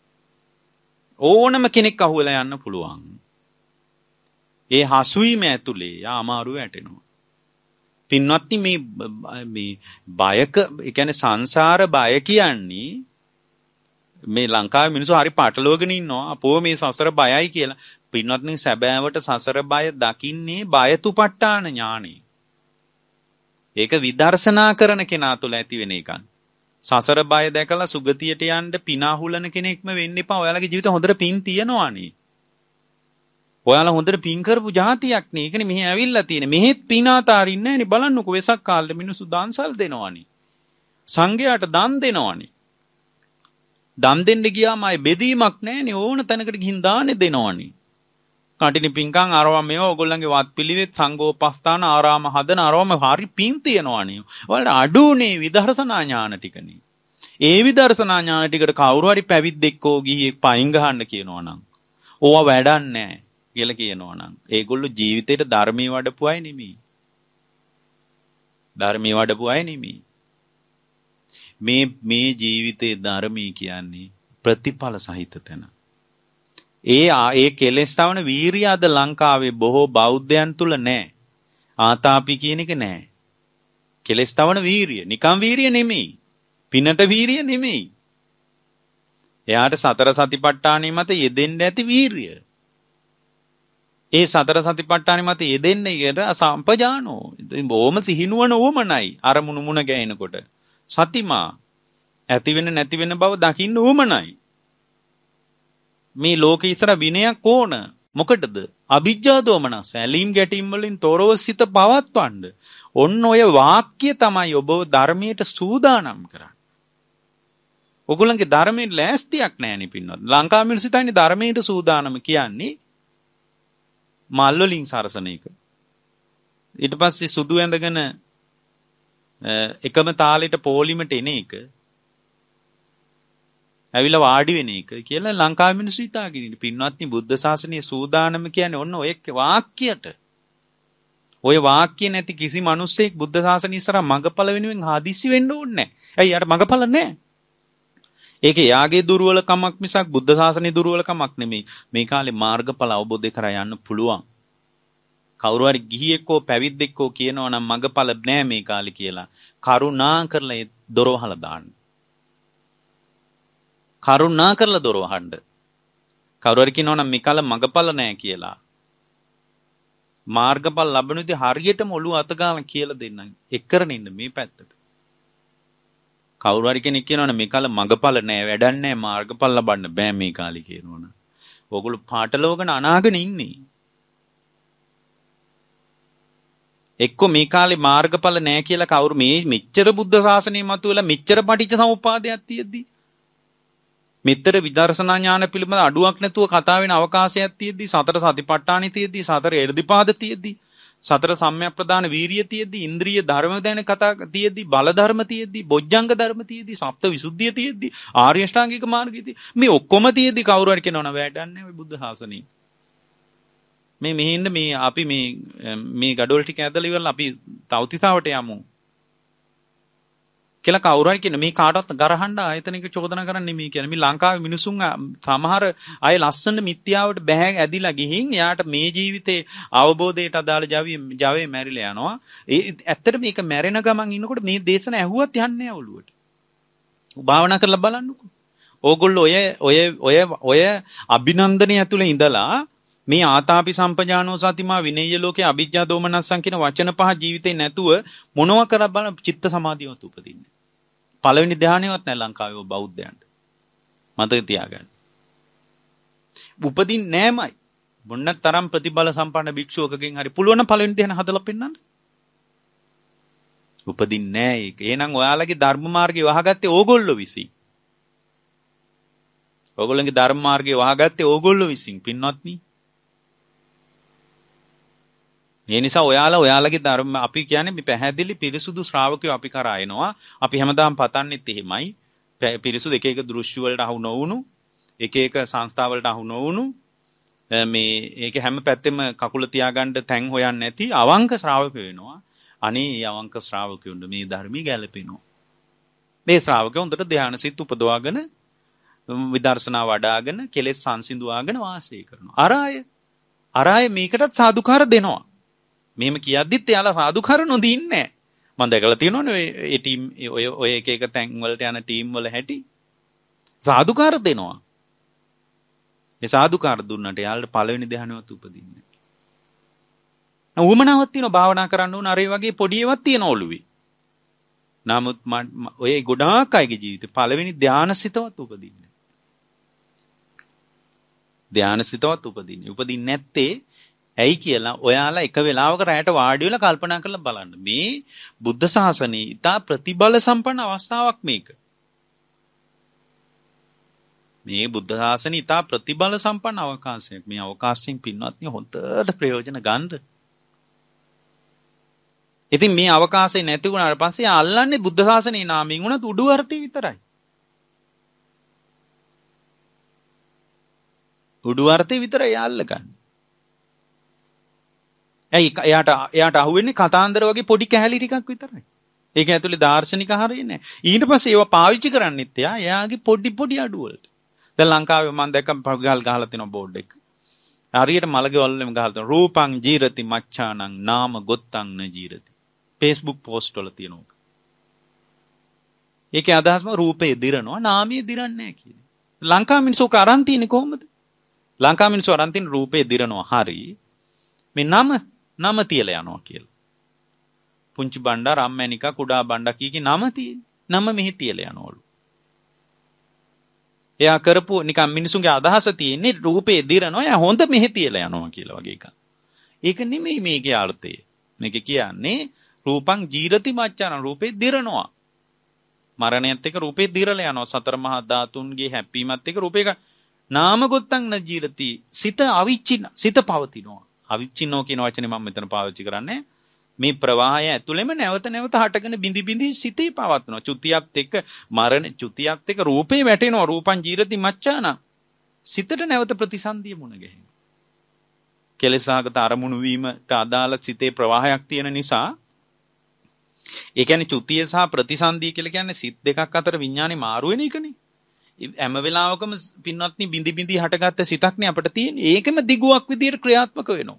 ඕනම කෙනෙක් අහුවෙලා යන්න පුළුවන්. ඒ හසුවීම ඇතුලේ යා අමාරු වැටෙනවා. පින්වත්නි මේ බයක ඒ කියන්නේ සංසාර බය කියන්නේ මේ ලංකාවේ මිනිස්සු හරි පාටලවගෙන ඉන්නවා. අපෝ මේ සසර බයයි කියලා. පින්වත්නි සැබෑවට සසර බය දකින්නේ බයතුපට්ඨාන ඥානෙ. ඒක විදර්ශනා කරන කෙනා තුළ ඇති වෙන එකක්. සසර බය දැකලා සුගතියට යන්න පිනාහුලන කෙනෙක්ම වෙන්න එපා. ඔයාලගේ ජීවිතේ හොඳට පින් තියනවානේ. ඔයාලා හොඳට පින් කරපු જાතියක් නේ. ඒකනේ මෙහි ඇවිල්ලා තියෙන්නේ. මෙහෙත් පින අතාරින්නේ නැහනේ. බලන්නකෝ වෙසක් කාලේ මිනිස්සු දාන්සල් දෙනවනේ. සංඝයාට දන් දෙනවනේ. දන් දෙන්න ගියාම ආයේ බෙදීමක් නැහනේ. ඕන තැනකට ගිහින් දාන්නේ දෙනවනේ. කටිනි පින්කම් අරවා මේව ඔයගොල්ලන්ගේ වත් පිළිවෙත් සංඝෝපස්ථාන ආරාම හදන අරවම හරි පින් තියනවනේ. ඔයාලට අඩුනේ විදර්ශනා ඥාන ටිකනේ. ඒ විදර්ශනා ඥාන ටිකට කවුරු හරි පැවිද්දෙක්කෝ ගිහියෙක් පයින් ගහන්න කියනවා නම් ඕවා වැඩක් නැහැ කියලා කියනවා නම් ඒගොල්ලෝ ජීවිතේට ධර්මයේ වඩපු අය නෙමෙයි. ධර්මයේ වඩපු අය නෙමෙයි. මේ ජීවිතේ ධර්මී කියන්නේ ප්‍රතිඵල සහිත තැන. ඒ කෙලෙස් තවන වීරිය අද ලංකාවේ බොහෝ බෞද්ධයන් තුල නැහැ. ආතාපි කියන එක නැහැ. කෙලෙස් තවන වීරිය නිකම් වීරිය නෙමෙයි. පිනට වීරිය නෙමෙයි. එයාට සතර සතිපට්ඨානෙ මත යෙදෙන්න ඇති වීරිය. ඒ සතර සතිපට්ඨානෙ මත යෙදෙන්න ඉර සම්පජානෝ. බොහොම සිහිනුවන ඕමනයි. අරමුණු මුණ ගැහෙනකොට. සතිමා ඇති වෙන නැති වෙන බව දකින්න ඕමනයි. මේ ලෝකේ ඉස්සර විනයක් ඕන. මොකටද? අවිජ්ජා දෝමනස. ඇලීම් ගැටීම් වලින් තොරව සිත පවත්වන්න. ඔන්න ඔය වාක්‍ය තමයි ඔබ ධර්මයට සූදානම් කරන්නේ. ඔගොල්ලන්ගේ ධර්මයෙන් ලෑස්තියක් නැහැනේ පින්නත්. ලංකාවේ මිනිස්සු හිතන්නේ ධර්මයට සූදානම කියන්නේ මල් වලින් සරසන එක. ඊට පස්සේ සුදු ඇඳගෙන එකම තාලෙට පොලිමට එන එක. ඇවිල්ලා වාඩි වෙන එක කියලා ලංකාවේ මිනිස්සු හිතාගෙන ඉන්නේ. පින්වත්නි බුද්ධ ශාසනයේ සූදානම කියන්නේ ඔන්න ඔය වාක්‍යයට. ඔය වාක්‍ය නැති කිසි මිනිස්සෙක් බුද්ධ ශාසනය ඉස්සරහා මගපල වෙනුවෙන් හදිස්සි වෙන්න ඕනේ නැහැ. ඇයි යාට මගපල නැහැ? ඒක යාගේ දුර්වලකමක් මිසක් බුද්ධ ශාසනයේ දුර්වලකමක් නෙමෙයි. මේ කාලේ මාර්ගඵල අවබෝධ කරා යන්න පුළුවන්. කවුරු හරි ගිහියෙක්කෝ පැවිද්දෙක්කෝ කියනවා නම් මගඵල නැහැ මේ කාලේ කියලා. කරුණා කරලා ඒ දොර වහලා දාන්න. කරුණා කරලා දොර වහන්න. කවුරු හරි කියනවා නම් මේ කාලේ මගඵල නැහැ කියලා. මාර්ගඵල ලැබෙනුදී හරියටම ඔළුව අත ගාලා කියලා දෙන්නම්. එක්කරන ඉන්න මේ පැත්තට. කවුරු හරි කෙනෙක් කියනවනේ මේ කාලේ මගඵල නැහැ, වැඩක් නැහැ, මාර්ගඵල ලබන්න බෑ මේ කාලේ කියනවනේ. ඕගොල්ලෝ පාටලවගෙන අනාගෙන ඉන්නේ. එක්ක මේ කාලේ මාර්ගඵල නැහැ කියලා කවුරු මේ මෙච්චර බුද්ධ ශාසනය මතුවලා මෙච්චර පටිච්ච සමුප්පාදයක් තියෙද්දි මෙතර විදර්ශනා ඥාන පිළිබඳ අඩුවක් නැතුව කතා වෙන අවකාශයක් තියෙද්දි සතර සතිපට්ඨානෙ තියෙද්දි සතර එර්ධිපාද තියෙද්දි සතර සම්‍යක් ප්‍රදාන වීරිය තියෙද්දි ඉන්ද්‍රිය ධර්ම දැන කතා තියෙද්දි බල ධර්ම තියෙද්දි බොජ්ජංග ධර්ම තියෙද්දි සප්ත විසුද්ධිය තියෙද්දි ආර්ය අෂ්ටාංගික මාර්ගය තියෙද්දි මේ ඔක්කොම තියෙද්දි කවුරු හරි කියනවා වැඩන්නේ ඔය බුද්ධ ශාසනය මේ මෙහින්ද මේ අපි මේ gadol ටික ඇදලා ඉවරලා අපි තවතිසාවට යමු කියලා කවුරු හරි කියන මේ කාටවත් ගරහන්න ආයතනික චෝදනා කරන්නේ මේ කියන්නේ මේ ලංකාවේ මිනිසුන් සමහර අය ලස්සන මිත්‍යාවට බැහැ ඇදිලා ගිහින් යාට මේ ජීවිතේ අවබෝධයට අදාළ ජවයේ මැරිලා යනවා ඒ ඇත්තට මේක මැරෙන ගමන් ඉන්නකොට මේ දේශන ඇහුවත් යන්නේ නැහැ ඔළුවට භාවනා කරලා බලන්නකෝ ඕගොල්ලෝ ඔය අභිනන්දනය ඇතුලේ ඉඳලා මේ ආතාපි සම්පජානෝ සතිමා විනය්‍ය ලෝකේ අවිජ්ජා දෝමනස්සං කියන වචන පහ ජීවිතේ නැතුව මොනව කර බල චිත්ත සමාධියවත් උපදින්නේ. පළවෙනි ධානයවත් නැහැ ලංකාවේ බෞද්ධයන්ට. මතක තියාගන්න. උපදින්නේ නැමයි. මොන්න තරම් ප්‍රතිබල සම්පන්න භික්ෂුවකගෙන් හරි පුළුවන් පළවෙනි ධානය හදලා පෙන්නන්න. උපදින්නේ නැහැ ඒක. එහෙනම් ඔයාලගේ ධර්ම මාර්ගේ වහගත්තේ ඕගොල්ලෝ විසින්. ඕගොල්ලන්ගේ ධර්ම මාර්ගේ වහගත්තේ ඕගොල්ලෝ විසින් පින්වත්නි. ඒ නිසා ඔයාලගේ ධර්ම අපි කියන්නේ මේ පැහැදිලි පිරිසුදු ශ්‍රාවකයෝ අපි කරා එනවා. අපි හැමදාම පතන්නෙත් එහෙමයි. පිරිසුදු එක දෘශ්‍ය වලට අහු නොවුණු, එක සංස්ථා වලට අහු නොවුණු මේ ඒක හැම පැත්තෙම කකුල තියාගන්න තැන් හොයන්නේ නැති අවංක ශ්‍රාවකයෝ වෙනවා. අනේ මේ අවංක ශ්‍රාවකයොන්ට මේ ධර්මී ගැලපෙනවා. මේ ශ්‍රාවකයෝ හොඳට ධානසිත උපදවාගෙන විදර්ශනා වඩාගෙන කෙලෙස් සංසිඳුවාගෙන වාසය කරනවා. අරාය මේකටත් සාදුකාර දෙනවා. මෙහෙම කියද්දිත් එයාලා සාදුකාර නොදින්නේ නැහැ. මම දැකලා තියෙනවනේ ඒ ටීම් ඔය එක තැන් වලට යන ටීම් වල හැටි සාදුකාර දෙනවා. මේ සාදුකාර දුන්නට එයාලට පළවෙනි ධ්‍යානෙවත් උපදින්නේ නැහැ. උවමනාවක් තියෙනවා භාවනා කරන්න ඕන අර ඒ වගේ පොඩි ඒවාක් තියෙන ඔළුවේ. නමුත් ඔය ගොඩාක් අයගේ ජීවිතේ පළවෙනි ධ්‍යානසිතවත් උපදින්නේ. ධ්‍යානසිතවත් උපදින්නේ නැත්තේ ඇයි කියලා ඔයාලා එක වෙලාවක රැයට වාඩි වෙලා කල්පනා කරලා බලන්න. මේ බුද්ධ ශාසනයේ ඉතා ප්‍රතිබල සම්පන්න අවස්ථාවක් මේක. මේ බුද්ධ ශාසනයේ ඉතා ප්‍රතිබල සම්පන්න අවකාශයක්. මේ අවකාශයෙන් පින්වත්නි හොඳට ප්‍රයෝජන ගන්න. ඉතින් මේ අවකාශය නැති වුණාට පස්සේ අල්ලන්නේ බුද්ධ ශාසනයේ නාමයෙන් උනත් උඩු අර්ථය විතරයි. උඩු අර්ථය විතරයි අල්ලගන්නේ. ඇයි එයාට අහුවෙන්නේ කතාන්දර වගේ පොඩි කැලි ටිකක් විතරයි. ඒක ඇතුලේ දාර්ශනික හරිය නැහැ. ඊට පස්සේ ඒවා පාවිච්චි කරන්නෙත් එයාගේ පොඩි අඩු වලට. දැන් ලංකාවේ මම දැක්කම ගහලා තියෙන බෝඩ් එක. හරියට මලගේ වලෙම ගහලා තියෙන රූපං ජීරති මච්ඡානං නාම ගොත්තං න ජීරති. Facebook post වල තියෙනවා. ඒකේ අදහසම රූපේ දිරනවා නාමයේ දිරන්නේ නැහැ කියන්නේ. ලංකාව මිනිස්සු අරන් තියෙන්නේ කොහොමද? ලංකාව මිනිස්සු අරන් තියෙන රූපේ දිරනවා හරි. මේ නම තියලා යනවා කියලා. පුංචි බණ්ඩා රම්මැනිකා කුඩා බණ්ඩා කීකේ නම තියෙන්නේ. නම මෙහි තියලා යනවලු. එයා කරපු නිකන් මිනිසුන්ගේ අදහස තියෙන්නේ රූපේ දිරනවා එයා හොඳ මෙහි තියලා යනවා කියලා වගේ එකක්. ඒක නෙමෙයි මේකේ අර්ථය. මේක කියන්නේ රූපං ජීරති මච්ඡාන රූපේ දිරනවා. මරණයත් එක්ක රූපේ දිරලා යනවා. සතර මහා ධාතුන්ගේ හැප්පීමත් එක්ක රූපේක නාම ගොත්තං න ජීරති සිත අවිච්ඡින්න සිත පවතිනවා. අවිච්ඡින්නෝ කියන වචනේ මම මෙතන පාවිච්චි කරන්නේ මේ ප්‍රවාහය ඇතුළෙම නැවත හටගෙන බිඳි සිතේ පවත්නවා. චුතියත් එක්ක චුතියත් එක්ක රූපේ වැටෙනවා. රූපං ජීරති මච්ඡාන සිතට නැවත ප්‍රතිසන්දිය මුණ ගැහෙනවා. කෙලෙසාගත අරමුණු වීමට අදාළ සිතේ ප්‍රවාහයක් තියෙන නිසා ඒ කියන්නේ චුතිය සහ ප්‍රතිසන්දිය කියලා කියන්නේ සිත් දෙකක් අතර විඥානේ මාරු වෙන එකනේ. හැම වෙලාවකම පින්වත්නි බිඳි හටගත්ත සිතක්නේ අපිට තියෙන්නේ. ඒකම දිගුවක් විදියට ක්‍රියාත්මක වෙනවා.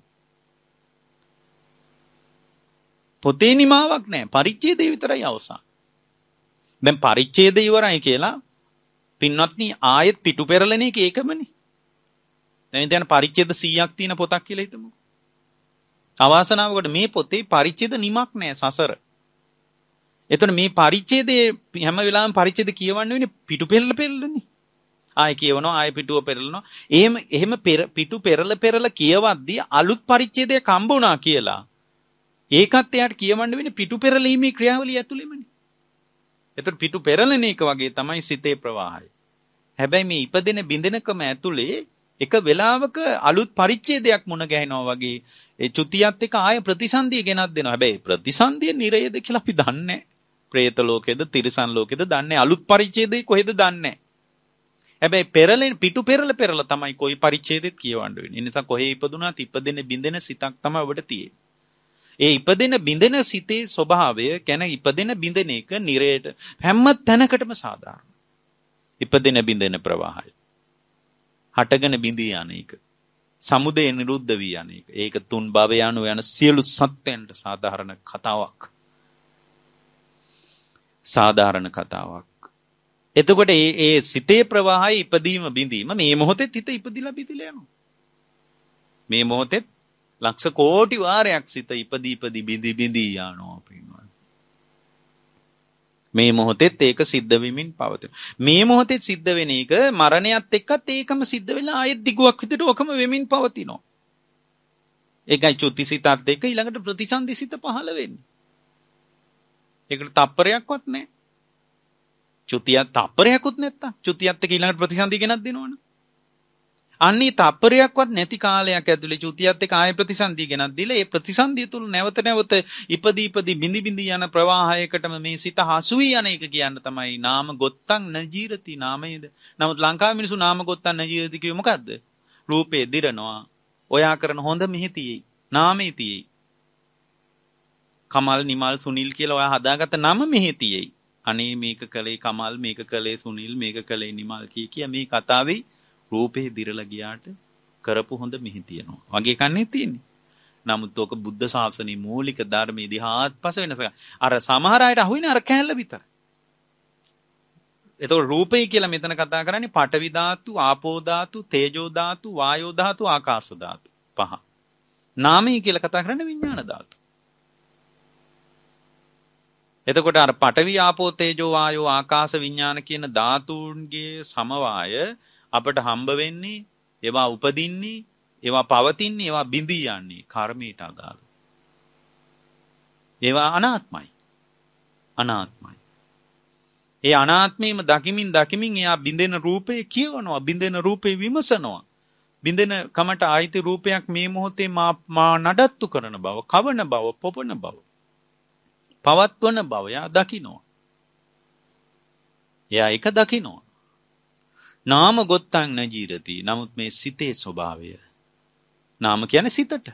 පොතේ නිමාවක් නැහැ. පරිච්ඡේදය විතරයි අවසන්. දැන් පරිච්ඡේදය ඉවරයි කියලා පින්වත්නි ආයෙත් පිටු පෙරලන එක ඒකමනේ. දැන් පරිච්ඡේද 100ක් තියෙන පොතක් කියලා හිතමු. අවාසනාවකට මේ පොතේ පරිච්ඡේද නිමක් නැහැ සසර. එතකොට මේ පරිච්ඡේදයේ හැම වෙලාවෙම පරිච්ඡේද කියවන්න වෙන්නේ පිටු පෙරලනේ. ආයෙ කියවනවා ආයෙ පිටුව පෙරලනවා. එහෙම පිටු පෙරල කියවද්දී අලුත් පරිච්ඡේදයක් හම්බුණා කියලා. ඒකත් එයාට කියවන්න වෙන්නේ පිටු පෙරලීමේ ක්‍රියාවලිය ඇතුළෙමනේ. එතකොට පිටු පෙරලන එක වගේ තමයි සිතේ ප්‍රවාහය. හැබැයි මේ ඉපදෙන බින්දෙනකම ඇතුලේ එක වෙලාවක අලුත් පරිච්ඡේදයක් මුණ ගැහෙනවා වගේ ඒ චුතියත් එක ආය ප්‍රතිසන්දිය ගෙනත් දෙනවා. හැබැයි ප්‍රතිසන්දිය නිරයද කියලා අපි දන්නේ නැහැ. പ്രേත ලෝකෙද තිරිසන් ලෝකෙද දන්නේ අලුත් පරිච්ඡේදේ කොහෙද දන්නේ. හැබැයි පෙරලෙන් පිටු පෙරල තමයි කොයි පරිච්ඡේදෙත් කියවන්න වෙන්නේ. ඒ නිසා කොහේ ඉපදුනාත් ඉපදෙන බින්දෙන සිතක් තමයි ඔබට තියෙන්නේ. ඒ ඉපදෙන බින්දෙන සිතේ ස්වභාවය කියන ඉපදෙන බින්දෙන එක නිරයට හැම තැනකටම සාධාරණ. ඉපදෙන බින්දෙන ප්‍රවාහය. හටගෙන බිඳී යන එක. සමුදය නිරුද්ධ වී යන එක. ඒක තුන් භවය යන සියලු සත්‍යයන්ට සාධාරණ කතාවක්. සාධාරණ කතාවක්. එතකොට ඒ සිතේ ප්‍රවාහය ඉපදීම බිඳීම මේ මොහොතේ හිත ඉපදිලා බිඳිලා යනවා. මේ මොහොතේ ලක්ෂ කෝටි වාරයක් සිත ඉපදී බිඳී යනවා පින්වත්. මේ මොහොතෙත් ඒක සිද්ධ වෙමින් පවතින. මේ මොහොතේ සිද්ධ වෙන එක මරණයත් එක්කත් ඒකම සිද්ධ වෙලා ආයෙත් දිගුවක් විදිහට ඔකම වෙමින් පවතිනවා. ඒකයි චුතිසිතත් එක්ක ඊළඟට ප්‍රතිසන්දිසිත පහළ වෙන්නේ. ඒකට තප්පරයක්වත් නැහැ. චුතියක් තප්පරයක්වත් නැත්තම් චුතියත් එක්ක ඊළඟට ප්‍රතිසන්දිය ගෙනත් දෙනවනේ. අන්නේ තප්පරයක්වත් නැති කාලයක් ඇතුලේ චුතියත් එක්ක ආයෙ ප්‍රතිසන්දිය ගෙනත් දීලා ඒ ප්‍රතිසන්දිය තුල නැවත ඉපදී බිඳි යන ප්‍රවාහයකටම මේ සිත හසු වී යන එක කියන්න තමයි නාම ගොත්තං නජීරති නාමයේද. නමුත් ලංකාවේ මිනිස්සු නාම ගොත්තං නජීරති කිව්වේ මොකද්ද? රූපේ දිරනවා. ඔයා කරන හොඳ මෙහෙතියි. නාමේ තියේයි. කමල් නිමල් සුනිල් කියලා ඔයා හදාගත්ත නම මෙහෙතියි. අනේ මේක කලේ කමල් මේක කලේ සුනිල් මේක කලේ නිමල් කිය මේ කතාවේ රූපේ දිරලා ගියාට කරපු හොඳ මෙහි තියෙනවා. වගේ කන්නේ තියෙන්නේ. නමුත් ඔක බුද්ධ ශාසනයේ මූලික ධර්මයේ ඉතිහාසපස වෙනස. අර සමහර අයට අහුවෙන්නේ අර කැලල විතර. එතකොට රූපේ කියලා මෙතන කතා කරන්නේ පඨවි ධාතු, ආපෝ ධාතු, තේජෝ ධාතු, වායෝ ධාතු, ආකාශ ධාතු. පහ. නාමය කියලා කතා කරන්නේ විඥාන ධාතු. එතකොට අර පඨවි, ආපෝ, තේජෝ, වායෝ, ආකාශ, විඥාන කියන ධාතුන්ගේ සමவாய අපට හම්බ වෙන්නේ ඒවා උපදින්නේ ඒවා පවතින්නේ ඒවා බිඳී යන්නේ කර්මයට අදාළ. ඒවා අනාත්මයි. ඒ අනාත්මයම දකිමින් එයා බිඳෙන රූපේ කියවනවා, බිඳෙන රූපේ විමසනවා. බිඳෙන කමට ආයිති රූපයක් මේ මොහොතේ මා නඩත්තු කරන බව, කවන බව, පොපන බව, පවත්වන බව එයා දකිනවා. එයා ඒක දකිනවා. නාම ගොත්තං නජීරති. නමුත් මේ සිතේ ස්වභාවය. නාම කියන්නේ සිතට.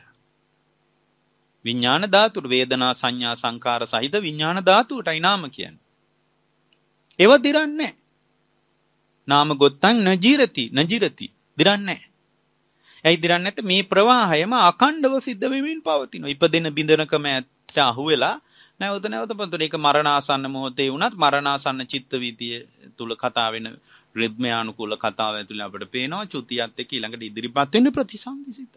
විඥාන ධාතුට වේදනා සංඥා සංකාර සහිත විඥාන ධාතුවටයි නාම කියන්නේ. ඒව දිරන්නේ. නාම ගොත්තං නජීරති. දිරන්නේ. ඇයි දිරන්නේ නැත්තේ? මේ ප්‍රවාහයම අඛණ්ඩව සිද්ධ වෙමින් පවතිනවා. ඉපදෙන බිඳනකම ඇත්ත අහුවෙලා නැවත පොතේ ඒක මරණාසන්න මොහොතේ වුණත් මරණාසන්න චිත්ත වීතිය තුල කතා වෙන රිද්මයානුකූල කතාව ඇතුළේ අපිට පේනවා චුතියත් එක්ක ඊළඟට ඉදිරිපත් වෙන ප්‍රතිසන්දිසිත.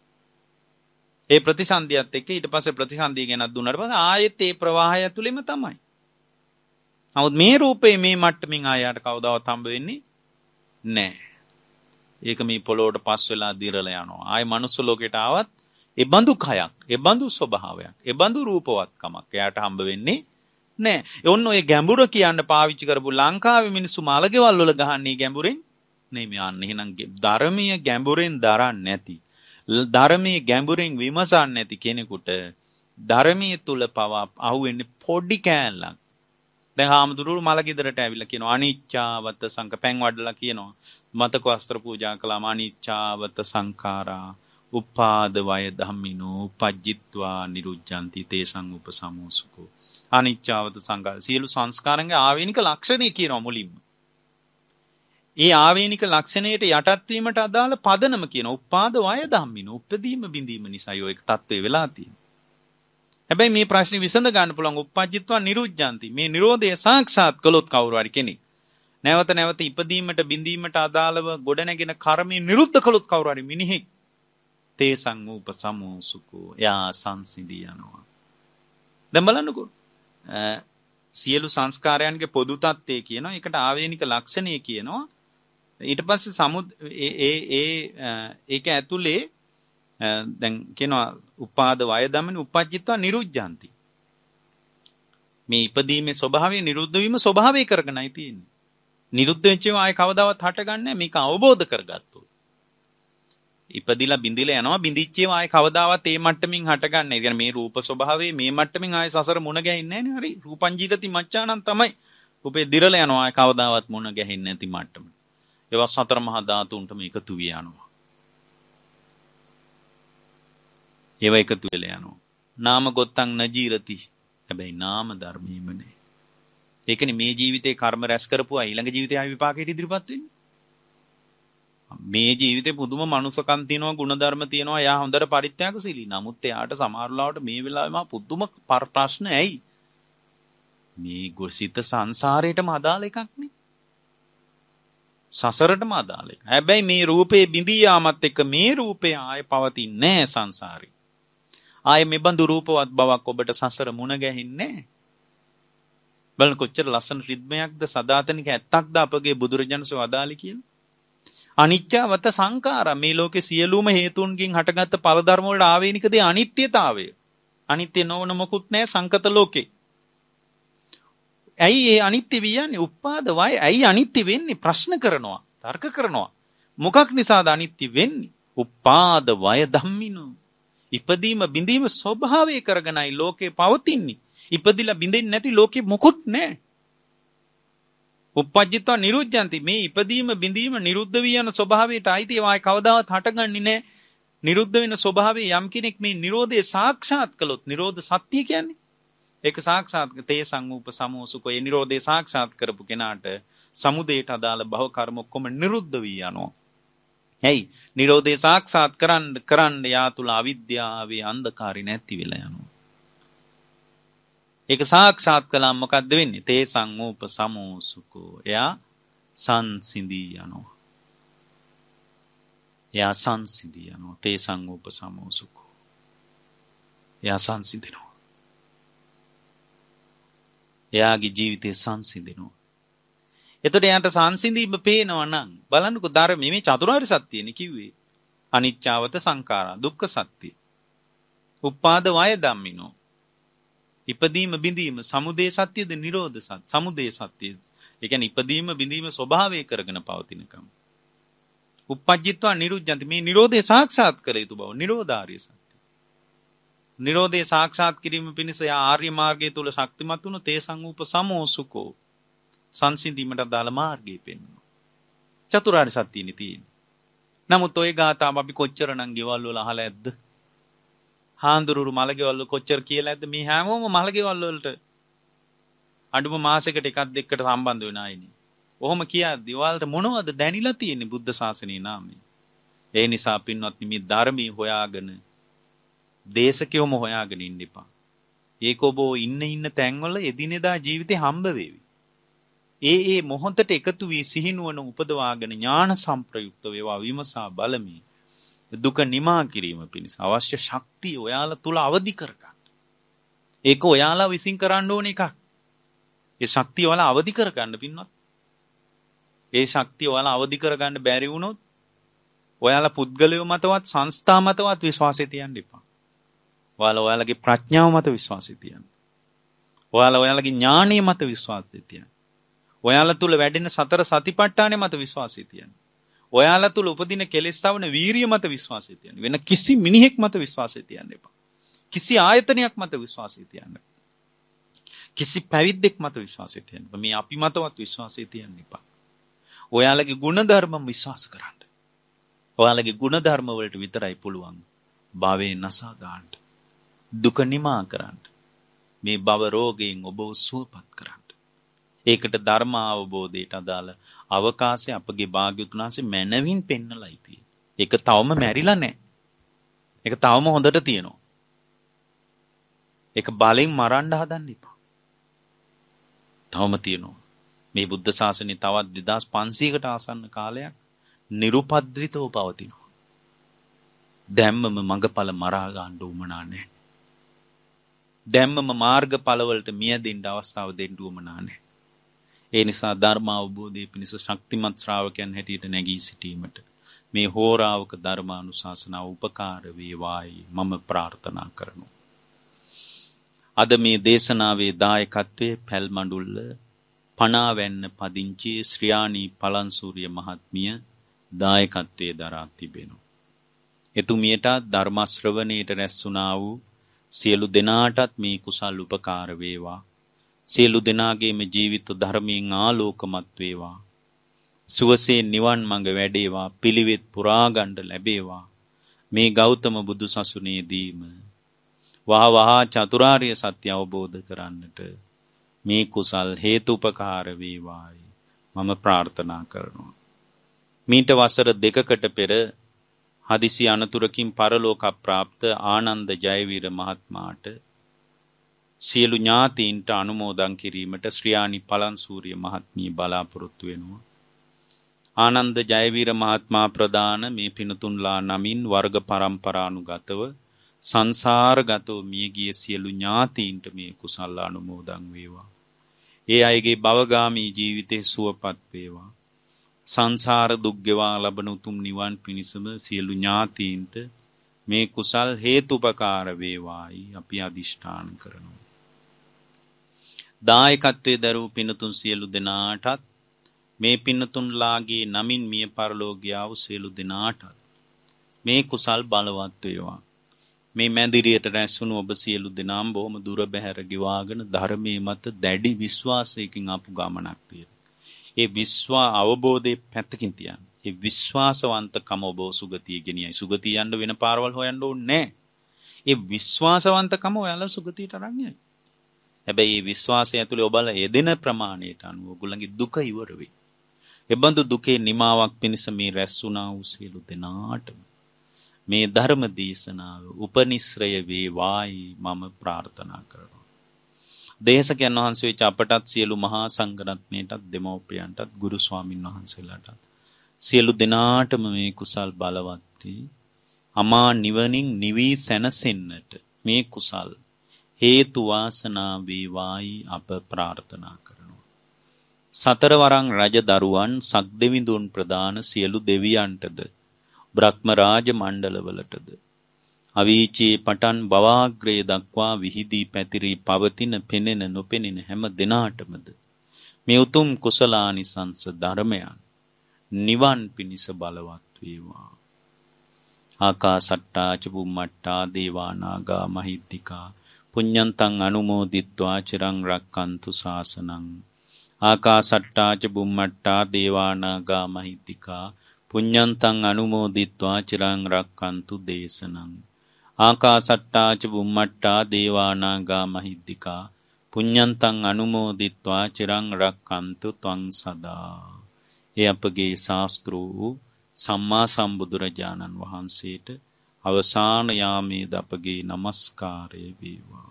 ඒ ප්‍රතිසන්දියත් එක්ක ඊට පස්සේ ප්‍රතිසන්දිය ගෙනත් දුන්නාට පස්සේ ආයෙත් ඒ ප්‍රවාහය ඇතුළෙම තමයි. නමුත් මේ රූපේ මේ මට්ටමින් ආයයට කවදාවත් හම්බ වෙන්නේ නැහැ. ඒක මේ පොළොවට පස් වෙලා දිරලා යනවා. ආයෙ මනුස්ස ලෝකයට ආවත් ඒ බඳු කයක්, ඒ බඳු ස්වභාවයක්, ඒ බඳු රූපවත්කමක් එයාට හම්බ වෙන්නේ නෑ. ඔන්න ඔය ගැඹුර කියන්න පාවිච්චි කරපු ලංකාවේ මිනිස්සු මාළගෙවල් වල ගහන්නේ ගැඹුරෙන් නෙමෙයි. අන්න එහෙනම් ධර්මීය ගැඹුරෙන් දරන්නේ නැති, ධර්මීය ගැඹුරෙන් විමසන්නේ නැති කෙනෙකුට ධර්මීය තුල පවා අහුවෙන්නේ පොඩි කෑල්ලක්. දැන් හාමුදුරුවෝ මලගෙදරට ඇවිල්ලා කියනවා අනිච්චාවත සංක පැන් වඩලා කියනවා. මතක වස්ත්‍ර පූජා කළාම අනිච්චාවත සංඛාරා උපාද වය ධම්මිනෝ උපජ්ජිත්වා නිරුද්ධಂತಿ තේසං උපසමෝසුකෝ. අනිච්චාවත සංඛාර සියලු සංස්කාරන්ගේ ආවේනික ලක්ෂණය කියනවා මුලින්ම. ඒ ආවේනික ලක්ෂණයට යටත් වීමට අදාළ පදනම කියනවා උපාද වය ධම්මිනෝ. උපදීම බිඳීම නිසා යෝ එක තත්ත්වේ වෙලා තියෙනවා. හැබැයි මේ ප්‍රශ්නේ විසඳ ගන්න පුළුවන් උපජ්ජිත්වා නිරුද්ධಂತಿ. මේ නිරෝධය සාක්ෂාත් කළොත් කවුරු හරි කෙනෙක් නැවත ඉපදීමට බිඳීමට අදාළව ගොඩනැගෙන කර්මය නිරුද්ධ කළොත් කවුරු හරි මිනිහෙක් තේසං උපසමෝසුකෝ. යා සංසිඳී යනවා. දැන් බලන්නකෝ. සියලු සංස්කාරයන්ගේ පොදු තත්ත්වය කියනවා. ඒකට ආවේනික ලක්ෂණය කියනවා. ඊට පස්සේ ඒක ඇතුලේ දැන් කියනවා උපාද වය ධම්මනි උපජ්ජිත්වා නිරුද්ධಂತಿ. මේ ඉපදීමේ ස්වභාවය නිරුද්ධ වීම ස්වභාවය කරගෙනයි තියෙන්නේ. නිරුද්ධ වෙච්ච ඒවා ආයේ කවදාවත් හටගන්නේ නැහැ. මේක අවබෝධ කරගත්තොත්. ඉපදිලා බිඳිලා යනවා බිඳිච්ච ඒවා ආයේ කවදාවත් ඒ මට්ටමින් හටගන්නේ නැහැ. ඒ මේ රූප ස්වභාවයේ මේ මට්ටමින් ආයේ සසර මුණ ගැහින්නේ නැහැ නේ. හරි. රූපං ජීරති මච්ඡානං තමයි. රූපේ දිරලා යනවා ආයේ කවදාවත් මුණ ගැහින්නේ නැති මට්ටම. ඒවා සතර මහා ධාතුන්ටම එකතු වී යනවා. ඒවා එකතු වෙලා යනවා. නාම ගොත්තං නජීරති. හැබැයි නාම ධර්මීම නේ. ඒකනේ මේ ජීවිතේ කර්ම රැස් කරපුවා ඊළඟ ජීවිතේ ආයි විපාකයට ඉදිරිපත් වෙන්නේ. මේ ජීවිතේ පුදුම මනුස්සකම් තියෙනවා, ගුණධර්ම තියෙනවා, එයා හොඳට පරිත්‍යාගශීලී. නමුත් එයාට සමහරවිට මේ වෙලාවේ මා පුදුම ප්‍රශ්න ඇයි? මේ ගොසිත සංසාරේටම අදාළ එකක් නේ. සසරටම අදාළ එකක්. හැබැයි මේ රූපේ බිඳී යාමත් එක්ක මේ රූපේ ආයේ පවතින්නේ නැහැ සංසාරේ. ආයේ මේ බඳු රූපවත් බවක් ඔබට සසර මුණ ගැහින්නේ නැහැ. බලන්න කොච්චර ලස්සන රිද්මයක්ද සදාතනික ඇත්තක්ද අපගේ බුදුරජාණන්සේ වදාළේ කියලා. අනිච්චවත සංඛාරා මේ ලෝකේ සියලුම හේතුන්ගෙන් හටගත්ත ඵල ධර්ම වලට ආවේනික දේ අනිත්‍යතාවය. අනිත්‍ය නොවන මොකුත් නැහැ සංකත ලෝකේ. ඇයි ඒ අනිත්‍ය වියන්නේ? උපාද වය. ඇයි අනිත්‍ය වෙන්නේ? ප්‍රශ්න කරනවා, තර්ක කරනවා. මොකක් නිසාද අනිත්‍ය වෙන්නේ? උපාද වය ධම්මිනෝ. ඉපදීම බිඳීම ස්වභාවය කරගෙනයි ලෝකේ පවතින්නේ. ඉපදිලා බිඳෙන්නේ නැති ලෝකෙ මොකුත් නැහැ. උපජ්ජිත්වා නිරුද්ධಂತಿ. මේ ඉපදීම බිඳීම නිරුද්ධ වී යන ස්වභාවයට අයිති ඒවායි කවදාවත් හටගන්නේ නැහැ. නිරුද්ධ වෙන ස්වභාවය යම් කෙනෙක් මේ Nirodhe සාක්ෂාත් කළොත් Nirodha සත්‍ය කියන්නේ. ඒක සාක්ෂාත් තේ සංූප සමෝසුකෝ ඒ Nirodhe සාක්ෂාත් කරපු කෙනාට සමුදේට අදාළ භව කර්ම ඔක්කොම නිරුද්ධ වී යනවා. ඇයි? Nirodhe සාක්ෂාත් කරන්න යා තුල අවිද්‍යාවේ අන්ධකාරය නැති වෙලා යනවා. ඒක සාක්ෂාත් කළාම මොකද්ද වෙන්නේ? තේ සංූප සමෝසුකෝ. එයා සංසිඳී යනවා. එයා සංසිඳී යනවා. තේ සංූප සමෝසුකෝ. එයා සංසිඳෙනවා. එයාගේ ජීවිතේ සංසිඳෙනවා. එතකොට එයාට සංසිඳීම පේනවා නම් බලන්නකෝ ධර්මයේ මේ චතුරාර්ය සත්‍යනේ කිව්වේ. අනිච්චවත සංඛාරා දුක්ඛ සත්‍ය. උපාද වය ධම්මිනෝ. ඉපදීම බිඳීම සමුදය සත්‍යද නිරෝධ සත්‍ය. සමුදය සත්‍යද. ඒ කියන්නේ ඉපදීම බිඳීම ස්වභාවය කරගෙන පවතිනකම. උපජ්ජිත්වා නිරුද්ධಂತಿ. මේ නිරෝධය සාක්ෂාත් කළ යුතු බව නිරෝධාරිය සත්‍ය. නිරෝධය සාක්ෂාත් කිරීම පිණිස ආර්ය මාර්ගය තුල ශක්තිමත් වුණු තේ සංූප සමෝසුකෝ සංසිඳීමට දාල මාර්ගය පෙන්වනවා. චතුරාර්ය සත්‍යනේ තියෙන්නේ. නමුත් ওই ගාතාව අපි කොච්චරනම් ගෙවල් වල අහලා ඇද්ද? හාඳුරුරු මලගෙවල් වල කොච්චර කියලා ඇද්ද? මේ හැමෝම මලගෙවල් වලට අඩුම මාසෙකට එකක් දෙකකට සම්බන්ධ වෙන අයනේ. ඔහොම කියද්දි ඔයාලට මොනවද දැනිලා තියෙන්නේ බුද්ධ ශාසනයේ නාමයෙන්? ඒ නිසා පින්වත්නි මේ ධර්මී හොයාගෙන දේශකයෝම හොයාගෙන ඉන්න එපා. ඒක ඔබ ඉන්න තැන්වල එදිනෙදා ජීවිතේ හම්බ වේවි. ඒ මොහොතට එකතු වී සිහිනුවන උපදවාගෙන ඥාන සම්ප්‍රයුක්ත වේවා විමසා බලමි. දුක නිමා කිරීම පිණිස අවශ්‍ය ශක්තිය ඔයාලා තුල අවදි කරගන්න. ඒක ඔයාලා විසින් කරන්න ඕන එකක්. ඒ ශක්තිය ඔයාලා අවදි කරගන්න පින්වත්. ඒ ශක්තිය ඔයාලා අවදි කරගන්න බැරි වුණොත් ඔයාලා පුද්ගලයෝ මතවත් සංස්ථා මතවත් විශ්වාසය තියන්න එපා. ඔයාලගේ ප්‍රඥාව මත විශ්වාසය තියන්න. ඔයාලගේ ඥානීය මත විශ්වාසය තියන්න. ඔයාලා තුල වැඩෙන සතර සතිපට්ඨානෙ මත විශ්වාසය තියන්න. ඔයාලා තුල උපදින කෙලෙස් තවන වීරිය මත විශ්වාසය තියන්න. වෙන කිසි මිනිහෙක් මත විශ්වාසය තියන්න එපා. කිසි ආයතනයක් මත විශ්වාසය තියන්න. කිසි පැවිද්දෙක් මත විශ්වාසය තියන්න. මේ අපි මතවත් විශ්වාසය තියන්න එපා. ඔයාලගේ ගුණධර්ම විශ්වාස කරන්න. ඔයාලගේ ගුණධර්ම වලට විතරයි පුළුවන් භවයේ නසා ගන්න. දුක නිමා කරන්න. මේ භව රෝගයෙන් ඔබව සුවපත් කරන්න. ඒකට ධර්ම අවබෝධයට අදාළ අවකාශය අපගේ භාග්‍යවතුන් වහන්සේ මනවින් පෙන්නලායි තියෙන්නේ. ඒක තවම මැරිලා නැහැ. ඒක තවම හොඳට තියෙනවා. ඒක බලෙන් මරන්න හදන්න එපා. තවම තියෙනවා. මේ බුද්ධ ශාසනය තවත් 2500කට ආසන්න කාලයක් නිරුපද්‍රිතව පවතිනවා. දැම්මම මඟඵල මරා ගන්න උවමනා නැහැ. දැම්මම මාර්ගඵල වලට මියදෙන්න අවස්ථාව දෙන්න උවමනා නැහැ. ඒ නිසා ධර්ම අවබෝධයේ පිණිස ශක්තිමත් ශ්‍රාවකයන් හැටියට නැගී සිටීමට මේ හෝරාවක ධර්මානුශාසනාව උපකාර වේවායි මම ප්‍රාර්ථනා කරනවා. අද මේ දේශනාවේ දායකත්වයේ පැල්මඩුල්ල පනාවැන්න පදිංචි ශ්‍රියානි පලන්සූරිය මහත්මිය දායකත්වයේ දරා තිබෙනවා. එතුමියට ධර්ම ශ්‍රවණයට රැස්ුණා වූ සියලු දෙනාටත් මේ කුසල් උපකාර වේවා. සියලු දෙනාගේම ජීවිත ධර්මයෙන් ආලෝකමත් වේවා. සුවසේ නිවන් මඟ වැඩේවා. පිළිවෙත් පුරා ගන්න ලැබේවා. මේ ගෞතම බුදු සසුනේදීම වහා චතුරාර්ය සත්‍ය අවබෝධ කරන්නට මේ කුසල් හේතුපකාර වේවායි මම ප්‍රාර්ථනා කරනවා. මීට වසර 2කට පෙර හදිසි අනතුරකින් පරලෝක ප්‍රාප්ත ආනන්ද ජයවීර මහත්මයාට සියලු ඥාතීන්ට අනුමෝදන් කිරීමට ශ්‍රියානි පලන්සූරිය මහත්මිය බලාපොරොත්තු වෙනවා. ආනන්ද ජයවීර මහත්මයා ප්‍රදාන මේ පිනතුන්ලා නමින් වර්ග පරම්පරානුගතව සංසාරගතව මියගිය සියලු ඥාතීන්ට මේ කුසල් අනුමෝදන් වේවා. ඒ අයගේ භවගාමී ජීවිතේ සුවපත් වේවා. සංසාර දුක් ගෙවා ලබන උතුම් නිවන් පිණිසම සියලු ඥාතීන්ට මේ කුසල් හේතුපකාර වේවායි අපි අදිෂ්ඨාන කරනවා. දායකත්වයේ දරූ පිනතුන් සියලු දෙනාටත් මේ පිනතුන්ලාගේ නමින් මිය පරලෝකියා වූ සියලු දෙනාටත් මේ කුසල් බලවත් වේවා. මේ මැදිරියට රැස්වුණු ඔබ සියලු දෙනාම බොහොම දුර බැහැර ගෙවාගෙන ධර්මයේ මත දැඩි විශ්වාසයකින් ආපු ගමනක් තියෙනවා. ඒ අවබෝධයේ පැත්තකින් තියන්න. ඒ විශ්වාසවන්තකම ඔබ සුගතිය ගෙනියයි. සුගතිය යන්න වෙන පාරවල් හොයන්න ඕනේ නැහැ. ඒ විශ්වාසවන්තකම ඔයාලා සුගතියට අරන් යයි. හැබැයි මේ විශ්වාසය ඇතුලේ ඔබලා යෙදෙන ප්‍රමාණයට අනුව ඔයගොල්ලන්ගේ දුක ඉවර වෙයි. එබඳු දුකේ නිමාවක් පිණිස මේ රැස්ුණා වූ සියලු දෙනාටම මේ ධර්ම දේශනාව උපනිශ්‍රය වේවායි මම ප්‍රාර්ථනා කරනවා. දේශකයන් වහන්සේ වෙච්ච අපටත් සියලු මහා සංඝරත්නයටත් දෙමව්පියන්ටත් ගුරු ස්වාමින් වහන්සේලාටත් සියලු දෙනාටම මේ කුසල් බලවත් වී අමා නිවනින් නිවි සැනසෙන්නට මේ කුසල් හේතු වාසනා වේවායි අප ප්‍රාර්ථනා කරනවා. සතරවරන් රජ දරුවන් සක්දෙවිඳුන් ප්‍රදාන සියලු දෙවියන්ටද බ්‍රහ්ම රාජ මණ්ඩලවලටද අවීචී පටන් බවාග්‍රේ දක්වා විහිදී පැතිරී පවතින පෙනෙන නොපෙනෙන හැම දිනාටමද මේ උතුම් කුසලානිසංස ධර්මයන් නිවන් පිණිස බලවත් වේවා. ආකාසට්ටා ච බුම්මට්ටා දේවා නාග මහිද්దికා පුඤ්ඤන්තං අනුමෝදිත්වා චිරං රක්칸තු ශාසනං. ආකාසට්ටා ච බුම්මට්ටා දේවා නාග මහිද්దికා පුඤ්ඤන්තං අනුමෝදිත්වා චිරං රක්칸තු දේශනං. ආකාසට්ටා ච බුම්මට්ටා දේවා නාග මහිද්దికා පුඤ්ඤන්තං අනුමෝදිත්වා චිරං රක්칸තු ත්වං සදා. ඒ අපගේ ශාස්ත්‍රෝ සම්මා සම්බුදුරජාණන් වහන්සේට අවසාන යාමේද අපගේ নমස්කාරය වේවා.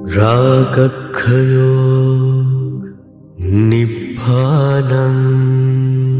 रागक्षयो निब्बानम्